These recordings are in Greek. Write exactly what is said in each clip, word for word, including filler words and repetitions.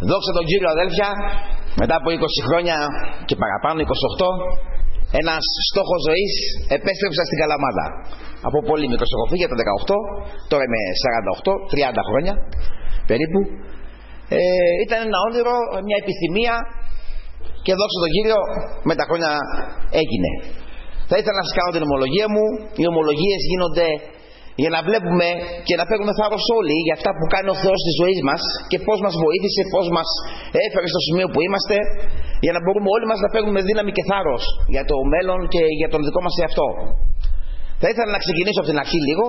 Δόξα τον Κύριο, αδέλφια, μετά από είκοσι χρόνια και παραπάνω, είκοσι οκτώ, ένας στόχος ζωής, επέστρεψα στην Καλαμάτα. Από πολύ μικρός έχω φύγει, για τα δεκαοκτώ, τώρα είμαι σαράντα οκτώ, τριάντα χρόνια περίπου. Ε, ήταν ένα όνειρο, μια επιθυμία και δόξα τον Κύριο, με τα χρόνια έγινε. Θα ήθελα να σας κάνω την ομολογία μου. Οι ομολογίες γίνονται για να βλέπουμε και να παίρνουμε θάρρος όλοι για αυτά που κάνει ο Θεός στη ζωή μας και πώς μας βοήθησε, πώς μας έφερε στο σημείο που είμαστε, για να μπορούμε όλοι μας να παίρνουμε δύναμη και θάρρος για το μέλλον και για τον δικό μας εαυτό. Θα ήθελα να ξεκινήσω από την αρχή λίγο.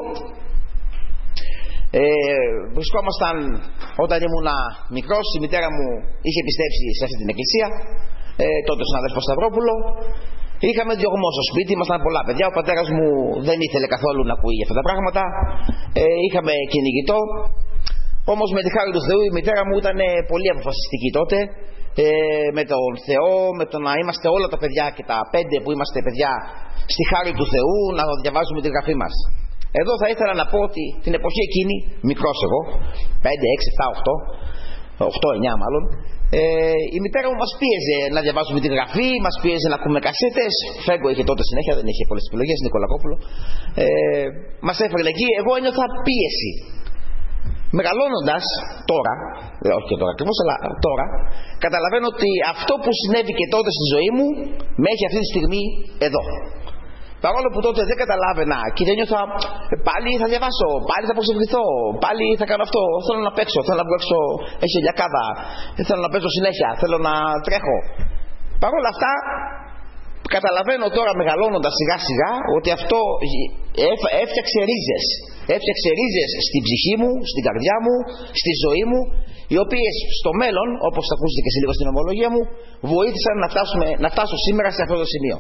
Ε, βρισκόμασταν όταν ήμουν μικρός, η μητέρα μου είχε πιστέψει σε αυτή την εκκλησία, ε, τότε ο συνάδελφος Σταυρόπουλο. Είχαμε διωγμό στο σπίτι, ήμασταν πολλά παιδιά. Ο πατέρας μου δεν ήθελε καθόλου να ακούει για αυτά τα πράγματα. Ε, είχαμε κυνηγητό. Όμως με τη χάρη του Θεού η μητέρα μου ήταν πολύ αποφασιστική τότε. Ε, με τον Θεό, με το να είμαστε όλα τα παιδιά και τα πέντε που είμαστε παιδιά στη χάρη του Θεού, να διαβάζουμε τη γραφή μας. Εδώ θα ήθελα να πω ότι την εποχή εκείνη, μικρός εγώ, πέντε, έξι, επτά, οκτώ, οκτώ, εννιά μάλλον, Ε, η μητέρα μου μας πίεζε να διαβάζουμε τη γραφή, μας πίεζε να ακούμε κασέτες. Φέγκο είχε τότε συνέχεια, δεν είχε πολλές επιλογές, Νικολακόπουλο. Ε, μας έφερε εκεί, εγώ ένιωθα πίεση. Μεγαλώνοντας τώρα, ε, όχι και τώρα ακριβώς, αλλά τώρα, καταλαβαίνω ότι αυτό που συνέβη και τότε στη ζωή μου με έχει αυτή τη στιγμή εδώ. Παρόλο που τότε δεν καταλάβαινα και δεν νιώθα, πάλι θα διαβάσω, πάλι θα προσευχηθώ, πάλι θα κάνω αυτό, θέλω να παίξω, θέλω να βγω έξω, έχει ελιακάδα, θέλω να παίζω συνέχεια, θέλω να τρέχω. Παρόλα αυτά, καταλαβαίνω τώρα μεγαλώνοντας σιγά σιγά ότι αυτό έφτιαξε ρίζες. Έφτιαξε ρίζες στην ψυχή μου, στην καρδιά μου, στη ζωή μου, οι οποίες στο μέλλον, όπως θα ακούσετε και σε λίγο στην ομολογία μου, βοήθησαν να, φτάσουμε, να φτάσω σήμερα σε αυτό το σημείο.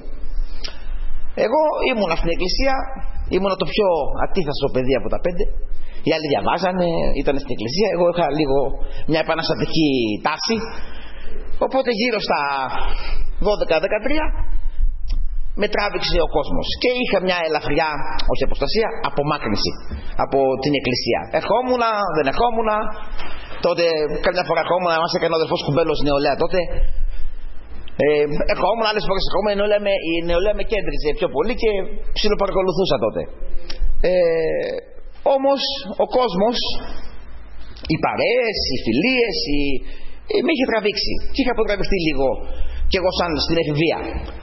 Εγώ ήμουνα στην εκκλησία, ήμουνα το πιο ατίθαστο παιδί από τα πέντε. Οι άλλοι διαβάζανε, ήταν στην εκκλησία. Εγώ είχα λίγο μια επαναστατική τάση. Οπότε γύρω στα δώδεκα δεκατρία με τράβηξε ο κόσμος. Και είχα μια ελαφριά, όχι αποστασία, απομάκρυνση από την εκκλησία. Ερχόμουνα, δεν ερχόμουνα. Τότε καμιά φορά ερχόμουνα, μας έκανε ο αδερφός Κουμπέλος νεολαία τότε. Ε, ερχόμουν άλλες φορές, ερχόμουν, η νεολαία με, η νεολαία με κέντριζε πιο πολύ και ψιλοπαρακολουθούσα τότε. Ε, όμως ο κόσμος, οι παρέες, οι φιλίες, οι, ε, με είχε τραβήξει και είχα αποτραβηχτεί λίγο κι εγώ σαν στην εφηβεία.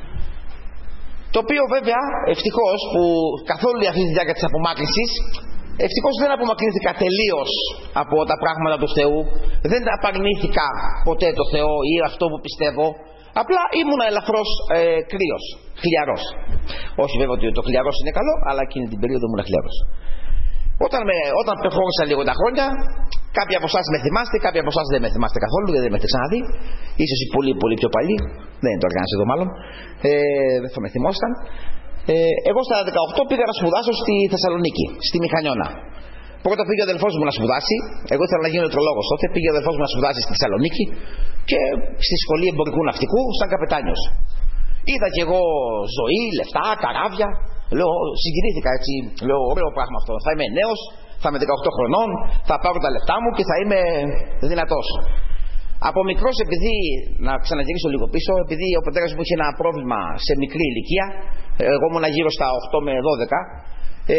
Το οποίο βέβαια ευτυχώς που καθ' όλη αυτή τη διάρκεια της απομάκρυνσης, ευτυχώς δεν απομακρύνθηκα τελείως από τα πράγματα του Θεού, δεν απαρνήθηκα ποτέ το Θεό ή αυτό που πιστεύω. Απλά ήμουνα ελαφρώς ε, κρύος, χλιαρός. Όχι βέβαια ότι το χλιαρός είναι καλό, αλλά εκείνη την περίοδο ήμουν χλιαρός. Όταν, με, όταν προχώρησαν λίγο τα χρόνια, κάποιοι από εσάς με θυμάστε, κάποιοι από εσάς δεν με θυμάστε καθόλου, γιατί δεν με έχετε ξαναδεί. Ίσως οι πολύ πολύ πιο παλιοί, δεν είναι το οργάνωση εδώ μάλλον, ε, δεν θα με θυμόσταν. Ε, εγώ στα δεκαοκτώ πήγα να σπουδάσω στη Θεσσαλονίκη, στη Μηχανιώνα. Πρώτα πήγε ο αδελφός μου να σπουδάσει. Εγώ ήθελα να γίνω νετρολόγος τότε. Πήγε ο αδελφός μου να σπουδάσει στη Θεσσαλονίκη και στη σχολή εμπορικού ναυτικού, σαν καπετάνιος. Είδα κι εγώ ζωή, λεφτά, καράβια. Λέω, συγκινήθηκα έτσι. Λέω, ωραίο πράγμα αυτό. Θα είμαι νέος, θα είμαι δεκαοκτώ χρονών, θα πάρω τα λεφτά μου και θα είμαι δυνατός. Από μικρός, επειδή, να ξαναγυρίσω λίγο πίσω, επειδή ο πατέρας μου είχε ένα πρόβλημα σε μικρή ηλικία, εγώ ήμουν γύρω στα οκτώ με δώδεκα. Ε,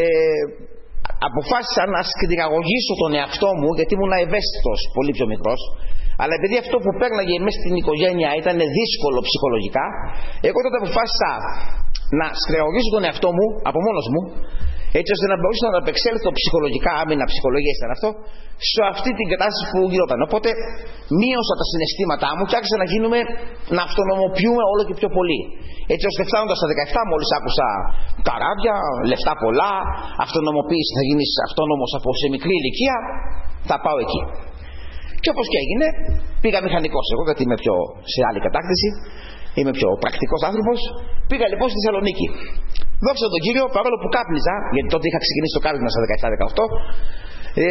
αποφάσισα να σκληραγωγήσω τον εαυτό μου, γιατί ήμουν ευαίσθητος πολύ πιο μικρός, αλλά επειδή αυτό που πέρναγε μέσα στην οικογένεια ήταν δύσκολο ψυχολογικά, εγώ τότε αποφάσισα να σκληραγωγήσω τον εαυτό μου από μόνος μου, έτσι ώστε να μπορούσα να απεξέλθω ψυχολογικά, άμυνα ψυχολογία ήταν αυτό, σε αυτή την κατάσταση που γινόταν. Οπότε μείωσα τα συναισθήματά μου και άρχισα να γίνουμε, να αυτονομοποιούμε όλο και πιο πολύ. Έτσι ώστε φτάνοντας στα δεκαεπτά, μόλις άκουσα καράβια, λεφτά πολλά, αυτονομοποίηση, θα γίνεις αυτόνομος από σε μικρή ηλικία, θα πάω εκεί. Και όπως και έγινε, πήγα μηχανικός εγώ, γιατί είμαι πιο σε άλλη κατάκτηση, είμαι πιο πρακτικός άνθρωπος. Πήγα λοιπόν στη Θεσσαλονίκη. Δόξα τον Κύριο, παρόλο που κάπνιζα, γιατί τότε είχα ξεκινήσει το κάπνισμα στα δεκαεπτά δεκαοκτώ, ε,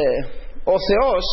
ο Θεός,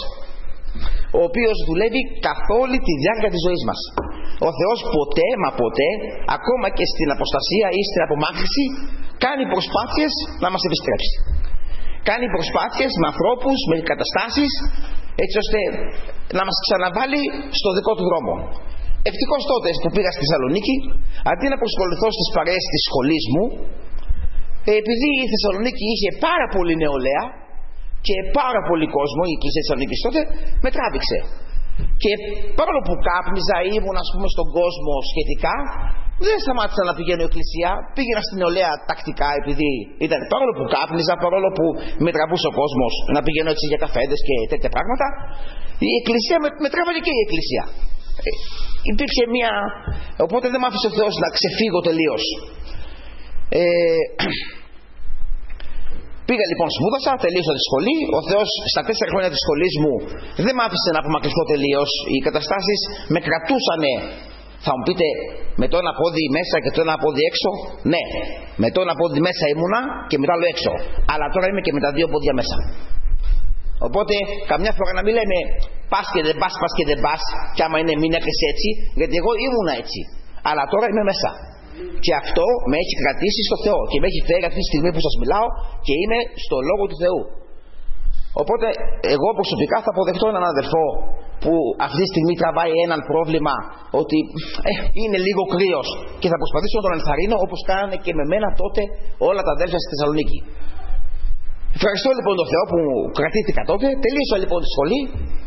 ο οποίος δουλεύει καθ' όλη τη διάρκεια της ζωής μας. Ο Θεός ποτέ, μα ποτέ, ακόμα και στην αποστασία ή στην απομάκρυνση, κάνει προσπάθειες να μας επιστρέψει. Κάνει προσπάθειες με ανθρώπους, με καταστάσεις, έτσι ώστε να μας ξαναβάλει στο δικό του δρόμο. Ευτυχώς τότε που πήγα στη Θεσσαλονίκη, αντί να προσχοληθώ στις παρέες της σχολής μου, επειδή η Θεσσαλονίκη είχε πάρα πολύ νεολαία και πάρα πολύ κόσμο, η Εκκλησία της Θεσσαλονίκης τότε, με τράβηξε. Και παρόλο που κάπνιζα, ήμουν ας πούμε στον κόσμο σχετικά, δεν σταμάτησα να πηγαίνω εκκλησία. Πήγαινα στην νεολαία τακτικά, επειδή ήταν, παρόλο που κάπνιζα, παρόλο που με τραβούσε ο κόσμος να πηγαίνω έτσι για καφέδες και τέτοια πράγματα, η εκκλησία με, με τράβαγε και η εκκλησία. Ε, υπήρξε μια. Οπότε δεν μ' άφησε ο Θεός να ξεφύγω τελείως. Ε, Πήγα λοιπόν, σπούδασα, τελείωσα τη σχολή. Ο Θεός στα τέσσερα χρόνια της σχολής μου δεν μ' άφησε να απομακρυνθώ τελείως. Οι καταστάσεις με κρατούσανε. Θα μου πείτε, με το ένα πόδι μέσα και το ένα πόδι έξω. Ναι, με το ένα πόδι μέσα ήμουνα και με το άλλο έξω. Αλλά τώρα είμαι και με τα δύο πόδια μέσα. Οπότε, καμιά φορά να μην λέμε πας και δεν πας, πας και δεν πας, και άμα είναι μην έκρες έτσι, γιατί εγώ ήμουνα έτσι. Αλλά τώρα είμαι μέσα. Και αυτό με έχει κρατήσει στο Θεό και με έχει φέρει αυτή τη στιγμή που σας μιλάω και είμαι στο Λόγο του Θεού. Οπότε εγώ προσωπικά θα αποδεχτώ έναν αδελφό που αυτή τη στιγμή τραβάει έναν πρόβλημα ότι ε, είναι λίγο κρύος, και θα προσπαθήσω να τον ενθαρρύνω όπως κάνανε και με μένα τότε όλα τα αδέλφια στη Θεσσαλονίκη. Ευχαριστώ λοιπόν τον Θεό που κρατήθηκα τότε. Τελείωσα λοιπόν τη σχολή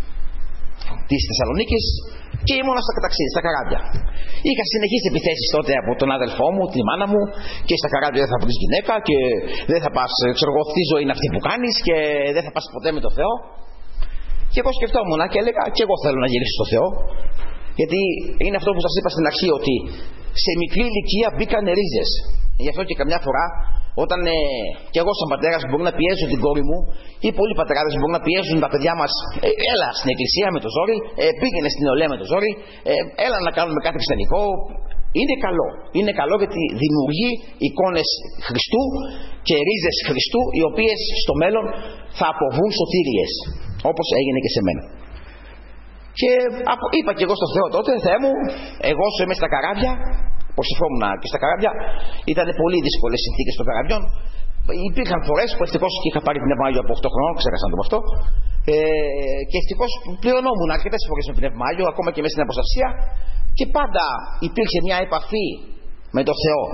της Θεσσαλονίκης και ήμουνα στα καταξίδια, στα καράβια. Είχα συνεχείς επιθέσεις τότε από τον αδελφό μου, τη μάνα μου, και στα καράβια δεν θα βρεις γυναίκα και δεν θα πας, ξέρω εγώ, αυτή η ζωή είναι αυτή που κάνεις και δεν θα πας ποτέ με το Θεό. Και εγώ σκεφτόμουν και έλεγα και εγώ θέλω να γυρίσω στο Θεό, γιατί είναι αυτό που σας είπα στην αρχή, ότι σε μικρή ηλικία μπήκαν ρίζες. Γι' αυτό και καμιά φορά όταν ε, και εγώ σαν πατέρας μπορώ να πιέζω την κόρη μου, ή πολλοί πατεράδες μπορούν να πιέζουν τα παιδιά μας, ε, έλα στην εκκλησία με το ζόρι, ε, πήγαινε στην νεολαία με το ζόρι, ε, έλα να κάνουμε κάτι χριστιανικό. Είναι καλό. Είναι καλό γιατί δημιουργεί εικόνες Χριστού και ρίζες Χριστού, οι οποίες στο μέλλον θα αποβούν σωτήριες, όπως έγινε και σε μένα. Και είπα και εγώ στον Θεό τότε, Θεέ μου, εγώ σου είμαι στα καράβια. Προσευχόμουν και στα καράβια. Ήταν πολύ δύσκολες συνθήκες των καραβιών. Υπήρχαν φορές που ευτυχώς και είχα πάρει πνεύμα Άγιο από οκτώ χρονών, ξέχασα να το πω αυτό. Ε, και ευτυχώς πληρωνόμουν αρκετές φορές με πνεύμα Άγιο, ακόμα και μέσα στην αποστασία. Και πάντα υπήρχε μια επαφή με τον Θεό.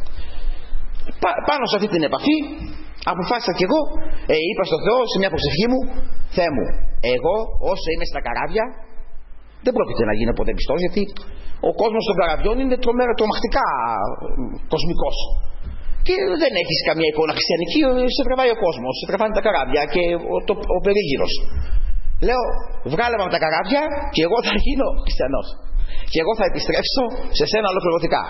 Πα, πάνω σε αυτή την επαφή αποφάσισα κι εγώ, ε, είπα στον Θεό σε μια προσευχή μου, Θεέ μου, εγώ όσο είμαι στα καράβια δεν πρόκειται να γίνω ποτέ πιστός, γιατί ο κόσμος των καραβιών είναι τρομερά, τρομακτικά κοσμικός. Και δεν έχεις καμία εικόνα χριστιανική, σε τραβάει ο κόσμος, σε τραβάνε τα καράβια και ο, το, ο περίγυρος. Λέω, βγάλε με από τα καράβια και εγώ θα γίνω χριστιανός. Και εγώ θα επιστρέψω σε σένα ολοκληρωτικά.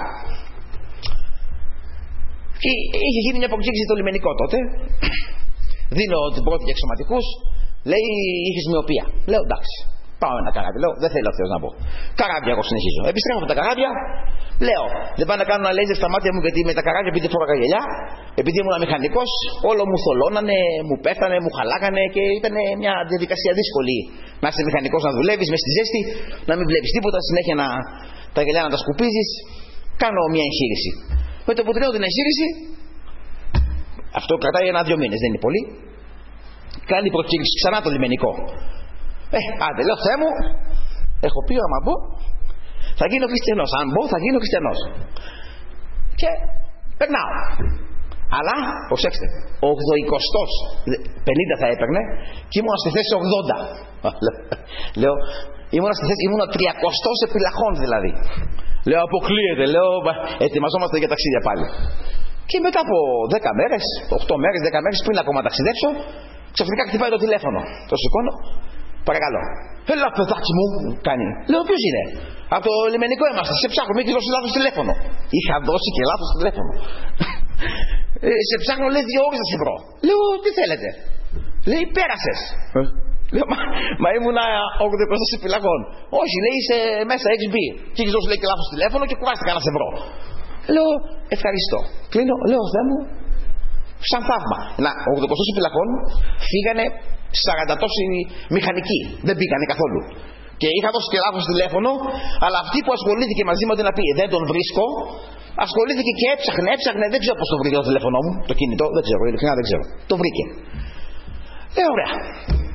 Και είχε γίνει μια αποξήγηση στο λιμενικό τότε. Δίνω την πρώτη για εξωματικούς. Λέει, είχες μοιοπία. Λέω, εντάξει. Πάω ένα καράβι. Λέω, δεν θέλει ο Θεός να πω. Καράβια, εγώ συνεχίζω. Επιστρέφω από τα καράβια. Λέω, δεν πάω να κάνω ένα λέιζερ στα μάτια μου, γιατί με τα καράβια, επειδή φόραγα γυαλιά, επειδή ήμουν μηχανικός, όλο μου θολώνανε, μου πέφτανε, μου χαλάγανε και ήταν μια διαδικασία δύσκολη. Να είσαι μηχανικός, να δουλεύεις μες στη ζέστη, να μην βλέπεις τίποτα, συνέχεια να, τα γυαλιά να τα σκουπίζεις. Κάνω μια εγχείρηση. Με το που τελειώνω την εγχείρηση, αυτό κρατάει ένα-δύο μήνες, δεν είναι πολύ. Κάνει προκήρυξη ξανά το λιμενικό. Ε, άντε, λέω, Θεέ μου, έχω πει άμα μπω, θα γίνω χριστιανός. Αν μπω, θα γίνω χριστιανός. Και περνάω. Αλλά, προσέξτε, ογδοηκοστός, πενήντα θα έπαιρνε και ήμουν στη θέση ογδόντα. Λέω, ήμουν στη θέση, ήμουν τριακοστός επιλαχών δηλαδή. Λέω, αποκλείεται, λέω, ετοιμαζόμαστε για ταξίδια πάλι. Και μετά από δέκα μέρες, οκτώ μέρες, δέκα μέρες πριν ακόμα ταξιδέψω, ξαφνικά χτυπάει το τηλέφωνο. Το σηκώνω, παρακαλώ. Έλα, παιδάκι μου, κάνει. Λέω, ποιος είναι? Από το λιμενικό είμαστε, σε ψάχνω, μην έχει δώσει λάθος τηλέφωνο. Είχα δώσει και λάθος τηλέφωνο. ε, σε ψάχνω, λέει, δύο ώρες να σε βρω. Λέω, τι θέλετε? Λέει, πέρασες. Ε. Λέω, μα, μα ήμουνα ογδοηκοστός επιλαγών. Όχι, λέει, είσαι μέσα εξ μπι. Και έχεις δώσει, λέει, και λάθος τηλέφωνο και κουράστηκα να σε βρω. Λέω, ευχαριστώ. Κλείνω, λέω, Θεέ μου, σαν θαύμα. Να, ο ογδοηκοστός επιλαγών φύγανε σαράντα τόσοι μηχανικοί. Δεν πήγανε καθόλου. Και είχα δώσει και λάθος τηλέφωνο, αλλά αυτή που ασχολήθηκε μαζί μου να πει δεν τον βρίσκω, ασχολήθηκε και έψαχνε, έψαχνε, δεν ξέρω πώς το βρήκε το τηλέφωνο μου, το κινητό, δεν ξέρω, ειλικρινά δεν ξέρω. Το βρήκε. Ε, ωραία.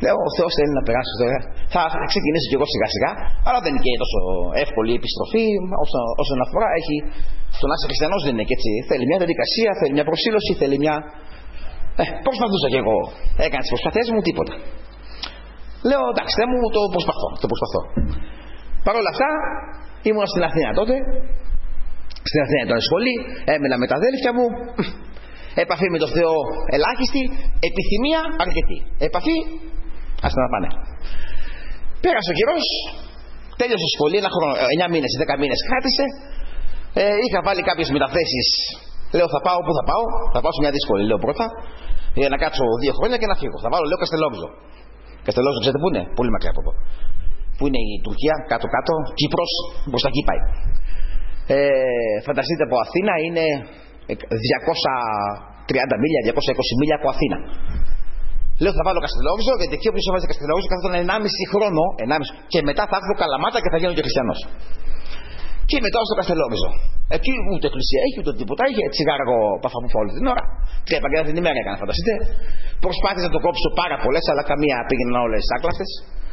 Λέω, ο Θεός θέλει να περάσει τώρα. Θα ξεκινήσω κι εγώ σιγά σιγά, αλλά δεν είναι και τόσο εύκολη η επιστροφή. Όσο, όσον αφορά, έχει. Το να είσαι χριστιανός δεν είναι και έτσι. Θέλει μια διαδικασία, θέλει μια προσήλωση, θέλει μια. Ε, προσπαθούσα κι εγώ. Έκανα τις προσπαθίες μου, τίποτα. Λέω, εντάξει, δεν μου το προσπαθώ. Το προσπαθώ. Παρ' όλα αυτά, ήμουν στην Αθήνα τότε. Στην Αθήνα ήταν σχολή, έμενα με τα αδέλφια μου. Επαφή με τον Θεό ελάχιστη, επιθυμία αρκετή. Επαφή, ας να πάνε. Πέρασε ο καιρός, τέλειωσε η σχολή, ένα χρόνο, εννιά μήνες ή δέκα μήνες κράτησε. Ε, είχα βάλει κάποιες μεταθέσεις. Λέω, θα πάω, πού θα πάω? Θα πάω σε μια δύσκολη, λέω πρώτα, για να κάτσω δύο χρόνια και να φύγω. Θα βάλω, λέω, Καστελόριζο. Καστελόριζο, ξέρετε πού είναι? Πολύ μακριά από εδώ. Πού είναι η Τουρκία, κάτω-κάτω, Κύπρος, προς τα εκεί πάει. Ε, φανταστείτε, από Αθήνα είναι διακόσια τριάντα μίλια, διακόσια είκοσι μίλια από Αθήνα. Λέω, θα βάλω Καστελόριζο, γιατί εκεί όποιος έβαζε Καστελόριζο καθόταν ενάμιση χρόνο, ενάμιση, και μετά θα έρθω Καλαμάτα και θα γίνω και χριστιανός. Και μετά στο Καστελόριζο. Εκεί ούτε εκκλησία έχει, ούτε τίποτα. Είχε τσιγάρο παφαμούφα όλη την ώρα. Τρία επαγγέλματα την ημέρα έκανα, φανταστείτε. Προσπάθησα να το κόψω πάρα πολλές, αλλά καμία πήγαιναν όλες άκλαστες.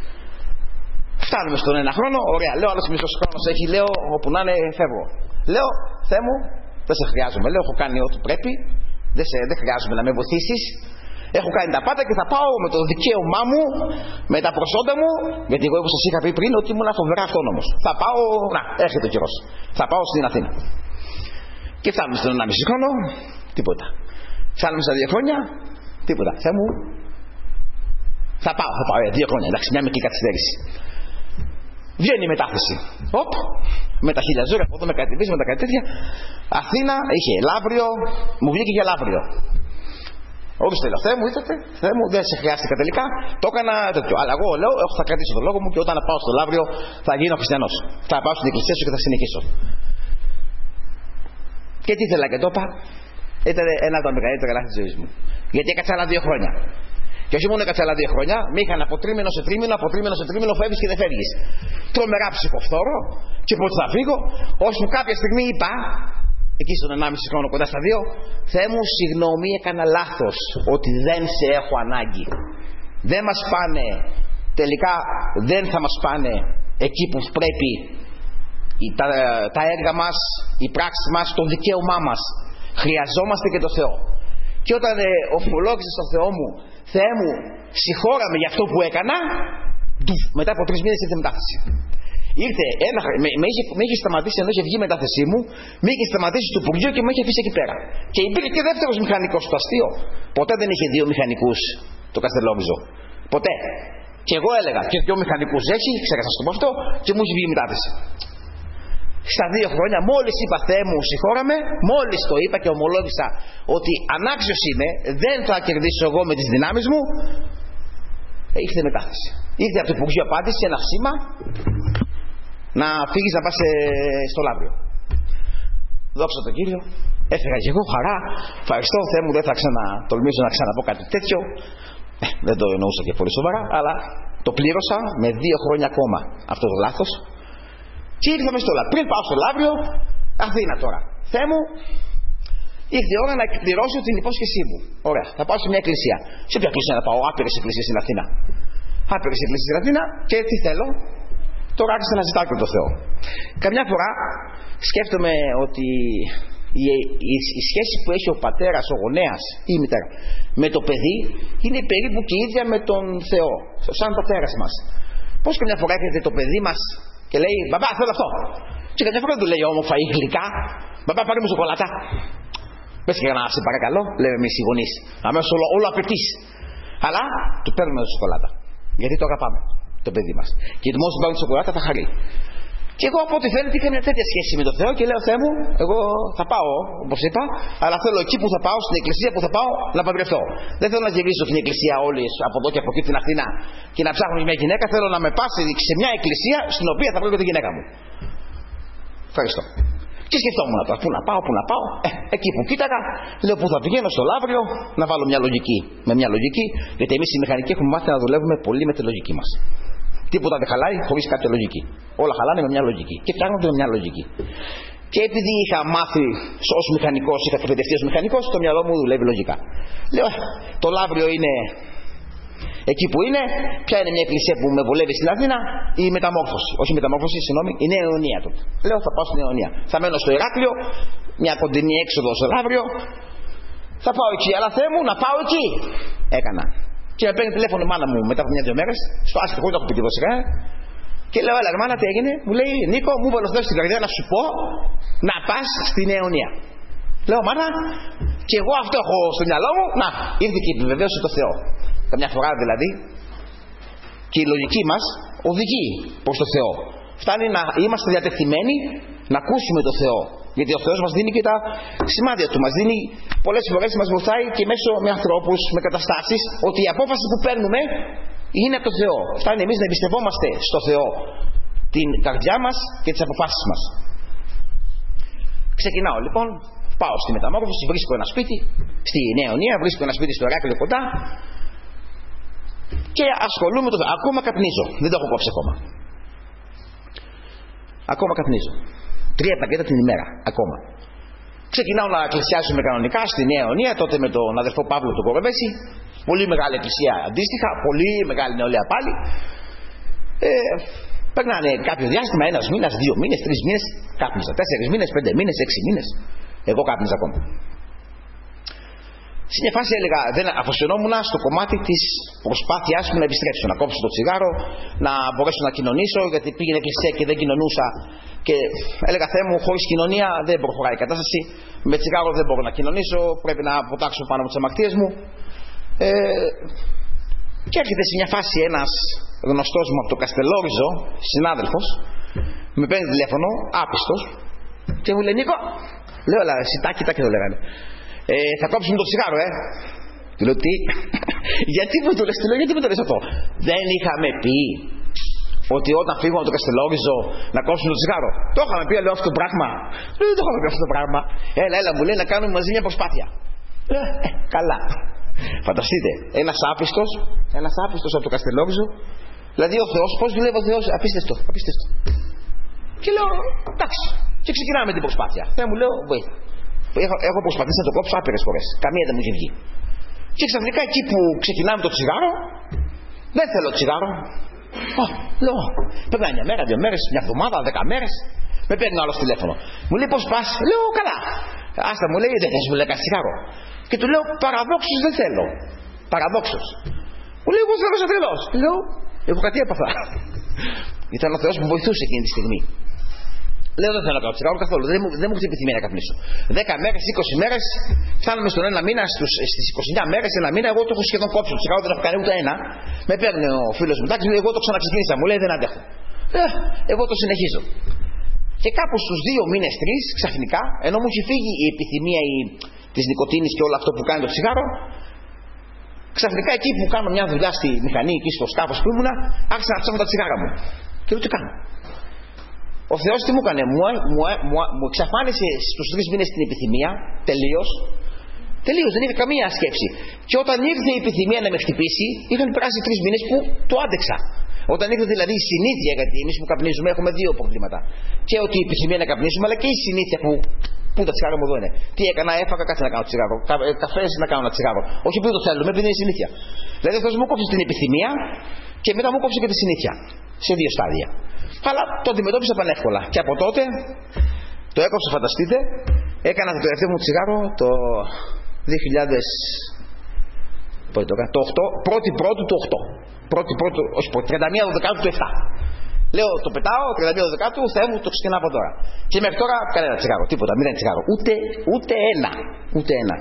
Φτάνουμε στον ένα χρόνο, ωραία. Λέω, άλλος μισός χρόνος έχει, λέω, όπου να είναι, φεύγω. Λέω, Θεέ μου, δεν σε χρειάζομαι. Λέω, έχω κάνει ό,τι πρέπει. Δεν, σε, δεν χρειάζομαι να με βοηθήσεις. Έχω κάνει τα πάντα και θα πάω με το δικαίωμά μου, με τα προσόντα μου, γιατί εγώ όπως σας είχα πει πριν ότι ήμουν φοβερά αυτόνομος. Θα πάω, να, έρχεται ο καιρός. Θα πάω στην Αθήνα. Και φτάνουμε στον ενάμιση χρόνο, τίποτα. Φτάνουμε στα δύο χρόνια, τίποτα. Θεέ μου, θα πάω, θα πάω, ε, δύο χρόνια, εντάξει, μια μικρή καθυστέρηση. Βγαίνει η μετάθεση. Οπ, με τα χιλιαζόρια από εδώ, με κάτι με τα κάτι τέτοια. Αθήνα, είχε Λαύριο, μου βγήκε για Λαύριο. Όριστε, λέω, Θεέ μου, είδατε, Θεέ μου, δεν σε χρειάστηκα τελικά. Το έκανα τέτοιο. Αλλά εγώ λέω, θα κρατήσω τον λόγο μου και όταν πάω στο Λαύριο θα γίνω χριστιανός. Θα πάω στην εκκλησία σου και θα συνεχίσω. Και τι ήθελα και το είπα, ήταν ένα από τα μεγαλύτερα λάθη της ζωής μου. Γιατί έκατσα άλλα δύο χρόνια. Και όχι μόνο έκατσα άλλα δύο χρόνια, με είχαν από τρίμηνο σε τρίμηνο, από τρίμηνο σε τρίμηνο, φεύγεις και δεν φεύγεις. Τρομερά ψυχοφθόρο, και πότε θα φύγω, ώσπου κάποια στιγμή είπα. Εκεί στον ενάμιση χρόνο κοντά στα δύο, Θεέ μου, συγγνώμη, έκανα λάθος, ότι δεν σε έχω ανάγκη. Δεν μας πάνε, τελικά δεν θα μας πάνε εκεί που πρέπει τα, τα έργα μας, οι πράξεις μας, το δικαίωμά μας. Χρειαζόμαστε και το Θεό. Και όταν ε, οφειλόγησες στον Θεό μου, Θεέ μου, συγχώρα με για αυτό που έκανα, μετά από τρεις μήνες ήρθε μετάθεση. Ήρθε ένα, με, με, είχε, με είχε σταματήσει ενώ είχε βγει η μετάθεσή μου, με είχε σταματήσει στο Υπουργείο και με είχε αφήσει εκεί πέρα. Και υπήρχε και δεύτερος μηχανικός στο αστείο. Ποτέ δεν είχε δύο μηχανικούς το Καστελόριζο. Ποτέ. Και εγώ έλεγα και δύο μηχανικούς έχει, ξέχασα να το πω αυτό, και μου είχε βγει η μετάθεση. Στα δύο χρόνια, μόλις είπα Θεέ μου, συγχώραμε, μόλις το είπα και ομολόγησα ότι ανάξιος είμαι, δεν θα κερδίσω εγώ με τις δυνάμεις μου, ήρθε μετάθεση. Ήρθε από το Υπουργείο απάντηση, ένα σήμα. Να φύγεις να πας στο Λαύριο. Δόξα τω Κύριο. Έφυγα και εγώ χαρά. Ευχαριστώ, Θεέ μου, δεν θα ξανατολμήσω να ξαναπώ κάτι τέτοιο. Ε, δεν το εννοούσα και πολύ σοβαρά, αλλά το πλήρωσα με δύο χρόνια ακόμα αυτό το λάθος. Και ήρθαμε στο Λαύριο. Πριν πάω στο Λαύριο, Αθήνα τώρα. Θεέ μου, ήρθε η ώρα να εκπληρώσω την υπόσχεσή μου. Ωραία, θα πάω σε μια εκκλησία. Σε ποια εκκλησία να πάω? Άπειρες εκκλησίες στην Αθήνα. Άπειρες εκκλησίες στην Αθήνα και τι θέλω? Τώρα άρχισα να ζητάω και το Θεό. Καμιά φορά σκέφτομαι ότι η, η, η σχέση που έχει ο πατέρας, ο γονέας ή η μητέρα με το παιδί είναι περίπου και ίδια με τον Θεό, σαν πατέρας μας. Πώς καμιά φορά έρχεται το παιδί μας και λέει μπαμπά θέλω αυτό, και καμιά φορά του λέει όμορφα ή γλυκά, μπαμπά πάρε μου σοκολάτα. Πες και να σε παρακαλώ, λέμε εμείς οι γονείς, αμέσως όλο, όλο απαιτείς. Αλλά του παίρνουμε σοκολάτα, γιατί το αγαπάμε το παιδί μας. Και μόλις του πάρει τη σοκολάτα θα χαρεί. Και εγώ από ό,τι φαίνεται είχα μια τέτοια σχέση με τον Θεό και λέω Θεέ μου, εγώ θα πάω όπως είπα, αλλά θέλω εκεί που θα πάω, στην εκκλησία που θα πάω να παντρευτώ. Δεν θέλω να γυρίσω στην εκκλησία όλη από εδώ και από εκεί την Αθήνα και να ψάχνω μια γυναίκα. Θέλω να με πας σε μια εκκλησία στην οποία θα βρω και τη γυναίκα μου. Ευχαριστώ. Και σκεφτόμουν τώρα, πού να πάω, πού να πάω. Ε, εκεί που κοίταγα, λέω που θα πηγαίνω στο Λαύριο να βάλω μια λογική. Με μια λογική, γιατί εμείς οι μηχανικοί έχουμε μάθει να δουλεύουμε πολύ με τη λογική μας. Τίποτα δεν χαλάει χωρίς κάποια λογική. Όλα χαλάνε με μια λογική. Και φτιάχνονται με μια λογική. Και επειδή είχα μάθει ως μηχανικός, είχα εκπαιδευτεί ως μηχανικός, το μυαλό μου δουλεύει λογικά. Λέω, το Λαύριο είναι Εκεί που είναι, ποια είναι μια εκκλησία που με βολεύει στην Αθήνα? Η Μεταμόρφωση. Όχι η Μεταμόρφωση, συγγνώμη, η Νέα Αιωνία τότε. Λέω θα πάω στην Νέα Αιωνία. Θα μένω στο Ηράκλειο, μια κοντινή έξοδο στο Λαύριο. Θα πάω εκεί, αλλά Θεέ μου να πάω εκεί. Έκανα. Και με παίρνει τηλέφωνο η μάνα μου μετά από μια-δυο μέρες, στο άσχετο, εγώ το έχω πει και εγώ σιγά. Και λέω, έλα, μάνα, τι έγινε? Μου λέει, Νίκο, μου βάλω στην καρδιά να σου πω να πας στη Νέα Αιωνία. Λέω, μάνα, και εγώ αυτό έχω στο μυαλό μου. Να, ήρθε και επιβεβαίωσε το Θεό. Καμιά φορά δηλαδή και η λογική μας οδηγεί προς το Θεό. Φτάνει να είμαστε διατεθειμένοι να ακούσουμε το Θεό. Γιατί ο Θεός μας δίνει και τα σημάδια του. Μας δίνει πολλές φορές, μας βοηθάει και μέσω με ανθρώπους, με καταστάσεις, ότι η απόφαση που παίρνουμε είναι από το Θεό. Φτάνει εμείς να εμπιστευόμαστε στο Θεό την καρδιά μας και τις αποφάσεις μας. Ξεκινάω λοιπόν, πάω στη Μεταμόρφωση, βρίσκω ένα σπίτι, στη Νέα Αιωνία, βρίσκω ένα σπίτι στο Ηράκλειο κοντά και ασχολούμαι το Θεό. Ακόμα καπνίζω, δεν το έχω κόψει ακόμα. Ακόμα καπνίζω. Τρία πακέτα την ημέρα, ακόμα. Ξεκινάω να εκκλησιάζουμε κανονικά στη Νέα Αιωνία, τότε με τον αδερφό Παύλο τον Κοροβέση. Πολύ μεγάλη εκκλησία αντίστοιχα, πολύ μεγάλη νεολαία πάλι. Ε, περνάνε κάποιο διάστημα, ένας μήνας, δύο μήνες, τρεις μήνες, κάπνιζα. Τέσσερις μήνες, πέντε μήνες, έξι μήνες. Εγώ κάπνιζα ακόμα. Σε μια φάση έλεγα, δεν αφοσιωνόμουν στο κομμάτι της προσπάθειάς μου να επιστρέψω, να κόψω το τσιγάρο, να μπορέσω να κοινωνήσω, γιατί πήγαινε εκκλησία και δεν κοινωνούσα. Και έλεγα, Θεέ μου, χωρίς κοινωνία δεν προχωράει η κατάσταση. Με τσιγάρο δεν μπορώ να κοινωνήσω, πρέπει να αποτάξω πάνω από τις αμαρτίες μου. Ε, και έρχεται σε μια φάση ένας γνωστός μου από το Καστελόριζο, συνάδελφος, με παίρνει τηλέφωνο, άπιστος, και μου λέει, Νίκο, λέω, αλλά εσύ τάκι, τάκι το λέγανε. Ε, θα κόψουμε το τσιγάρο, ε. Του λέω, τι, γιατί μου το λες, του λέω, γιατί μου το λες αυτό? Δεν είχαμε πει ότι όταν φύγουμε από το Καστελόριζο να κόψουμε το τσιγάρο? Το είχαμε πει, λέω, αυτό το πράγμα. Λέω, δεν το είχαμε πει αυτό το πράγμα. Έλα, έλα, μου λέει να κάνουμε μαζί μια προσπάθεια. Ε, ε, καλά. Φανταστείτε, ένας άπιστος, ένας άπιστος από το Καστελόριζο, δηλαδή ο Θεός, πώς δουλεύει ο Θεός, απίστευτο, απίστευτο. Και λέω, εντάξει, και ξεκινάμε την προσπάθεια. Θεέ μου, λέω, βοήθεια. Έχω, έχω προσπαθήσει να το κόψω άπειρες φορές. Καμία δεν μου είχε βγει. Και ξαφνικά εκεί που ξεκινάμε το τσιγάρο, δεν θέλω τσιγάρο. Α, λέω, περνάει μια μέρα, δύο μέρες, μια εβδομάδα, δέκα μέρες. Με παίρνει άλλο τηλέφωνο. Μου λέει, πώς πας? Λέω, καλά. Άστα, μου λέει, δεν θες, μου λέει, κάτι τσιγάρο. Και του λέω, παραδόξως δεν θέλω. Παραδόξως. Μου λέει, εγώ θέλω σαν τρελός. Λέω, εγώ κάτι έπαθα. Ήταν ο Θεός που βοηθούσε εκείνη τη στιγμή. Λέω, δεν θέλω να κάνω τσιγάρο καθόλου. Δεν μου, δεν μου χτυπηθεί να καπνίσω. Δέκα μέρες, είκοσι μέρες, φτάνουμε στον ένα μήνα, στους, στις είκοσι εννιά μέρες, ένα μήνα, εγώ το έχω σχεδόν κόψει. Το τσιγάρο δεν έχω κάνει ούτε ένα. Με παίρνει ο φίλος μου, εντάξει, εγώ το ξαναξεκίνησα. Μου λέει, δεν αντέχω. Ε, εγώ το συνεχίζω. Και κάπου στους δύο μήνες, τρεις, ξαφνικά, ενώ μου έχει φύγει η επιθυμία η, της νοικοτήνης και όλο αυτό που κάνει το τσιγάρο, ξαφνικά εκεί που κάνω μια δουλειά στη μηχανή, εκεί στο σκάφος που ήμουνα, άρχισα να ψάχνω τα τσιγάρα μου. Και λέω, τι κάνω? Ο Θεός τι μου έκανε? Μου, μου, μου, μου εξαφάνισε στους τρεις μήνες την επιθυμία, τελείως. Τελείως, δεν είχα καμία σκέψη. Και όταν ήρθε η επιθυμία να με χτυπήσει, είχαν περάσει τρεις μήνες που το άντεξα. Όταν ήρθε δηλαδή η συνήθεια, γιατί εμείς που καπνίζουμε έχουμε δύο προβλήματα. Και ότι η επιθυμία να καπνίζουμε, αλλά και η συνήθεια που. Πού τα τσιγάρα μου εδώ είναι. Τι έκανα, έφαγα κάτι να κάνω τσιγάρο. Κα, καφές να κάνω ένα τσιγάρο. Όχι που το θέλουμε, επειδή είναι η συνήθεια. Δηλαδή ο Θεός μου κόψε την επιθυμία και μετά μου κόψε και τη συνήθεια. Σε δύο στάδια. Αλλά το αντιμετώπισα πανεύκολα. Και από τότε το έκοψα, φανταστείτε. Έκανα το τελευταίο μου τσιγάρο το δύο χιλιάδες. Πότε το έκανα, το οκτώ, πρώτη πρώτου του οκτώ. Πρώτη πρώτου, όχι πρώτη, τριάντα μία Δεκάτου του επτά. Λέω, το πετάω, τριάντα μία Δεκάτου, Θεέ μου, το ξεκινάω από τώρα. Και μέχρι τώρα κανένα τσιγάρο, τίποτα, μηδέν τσιγάρο. Ούτε, ούτε ένα. Ούτε ένα.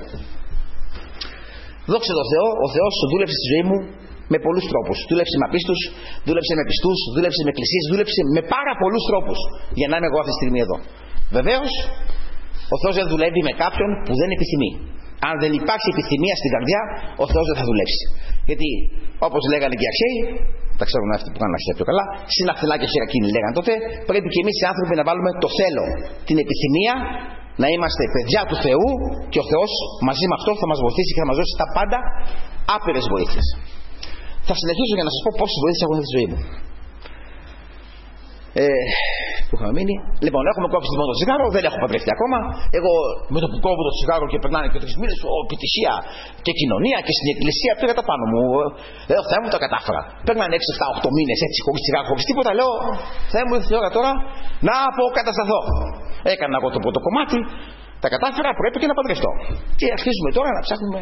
Δόξα τω Θεώ, ο Θεός δούλεψε στη ζωή μου με πολλούς τρόπους. Δούλεψε με απίστους, δούλεψε με πιστούς, δούλεψε με εκκλησίες, δούλεψε με πάρα πολλούς τρόπους για να είμαι εγώ αυτή τη στιγμή εδώ. Βεβαίως, ο Θεός δεν δουλεύει με κάποιον που δεν επιθυμεί. Αν δεν υπάρξει επιθυμία στην καρδιά, ο Θεός δεν θα δουλέψει. Γιατί, όπως λέγανε και οι αρχαίοι, τα ξέρουν αυτοί που κάνουν αρχαία πιο καλά, συναχθηνά και χειρακίνη λέγανε τότε, πρέπει και εμείς οι άνθρωποι να βάλουμε το θέλω, την επιθυμία, να είμαστε παιδιά του Θεού και ο Θεός μαζί με αυτό θα μας βοηθήσει και θα μας δώσει τα πάντα άπειρες βοήθειες. Θα συνεχίσω για να σας πω πόσες βοήθειες έχω στη ζωή μου. Ε, που είχαμε μείνει. Λοιπόν, έχουμε κόψει λοιπόν το τσιγάρο, δεν έχω παντρευτεί ακόμα. Εγώ με το που κόβω το τσιγάρο και περνάνε και τρεις μήνες, ο επιτυχία και κοινωνία και στην εκκλησία πήγα τα πάνω μου. Λέω, Θεέ μου, τα κατάφερα. Παίρνανε έξι, επτά, οκτώ μήνες έτσι, χωρίς τσιγάρο, χωρίς τίποτα. Λέω, Θεέ μου, ήρθε η ώρα τώρα να αποκατασταθώ. Έκανα εγώ το πρώτο κομμάτι, τα κατάφερα, πρέπει και να παντρευτώ. Και αρχίζουμε τώρα να ψάχνουμε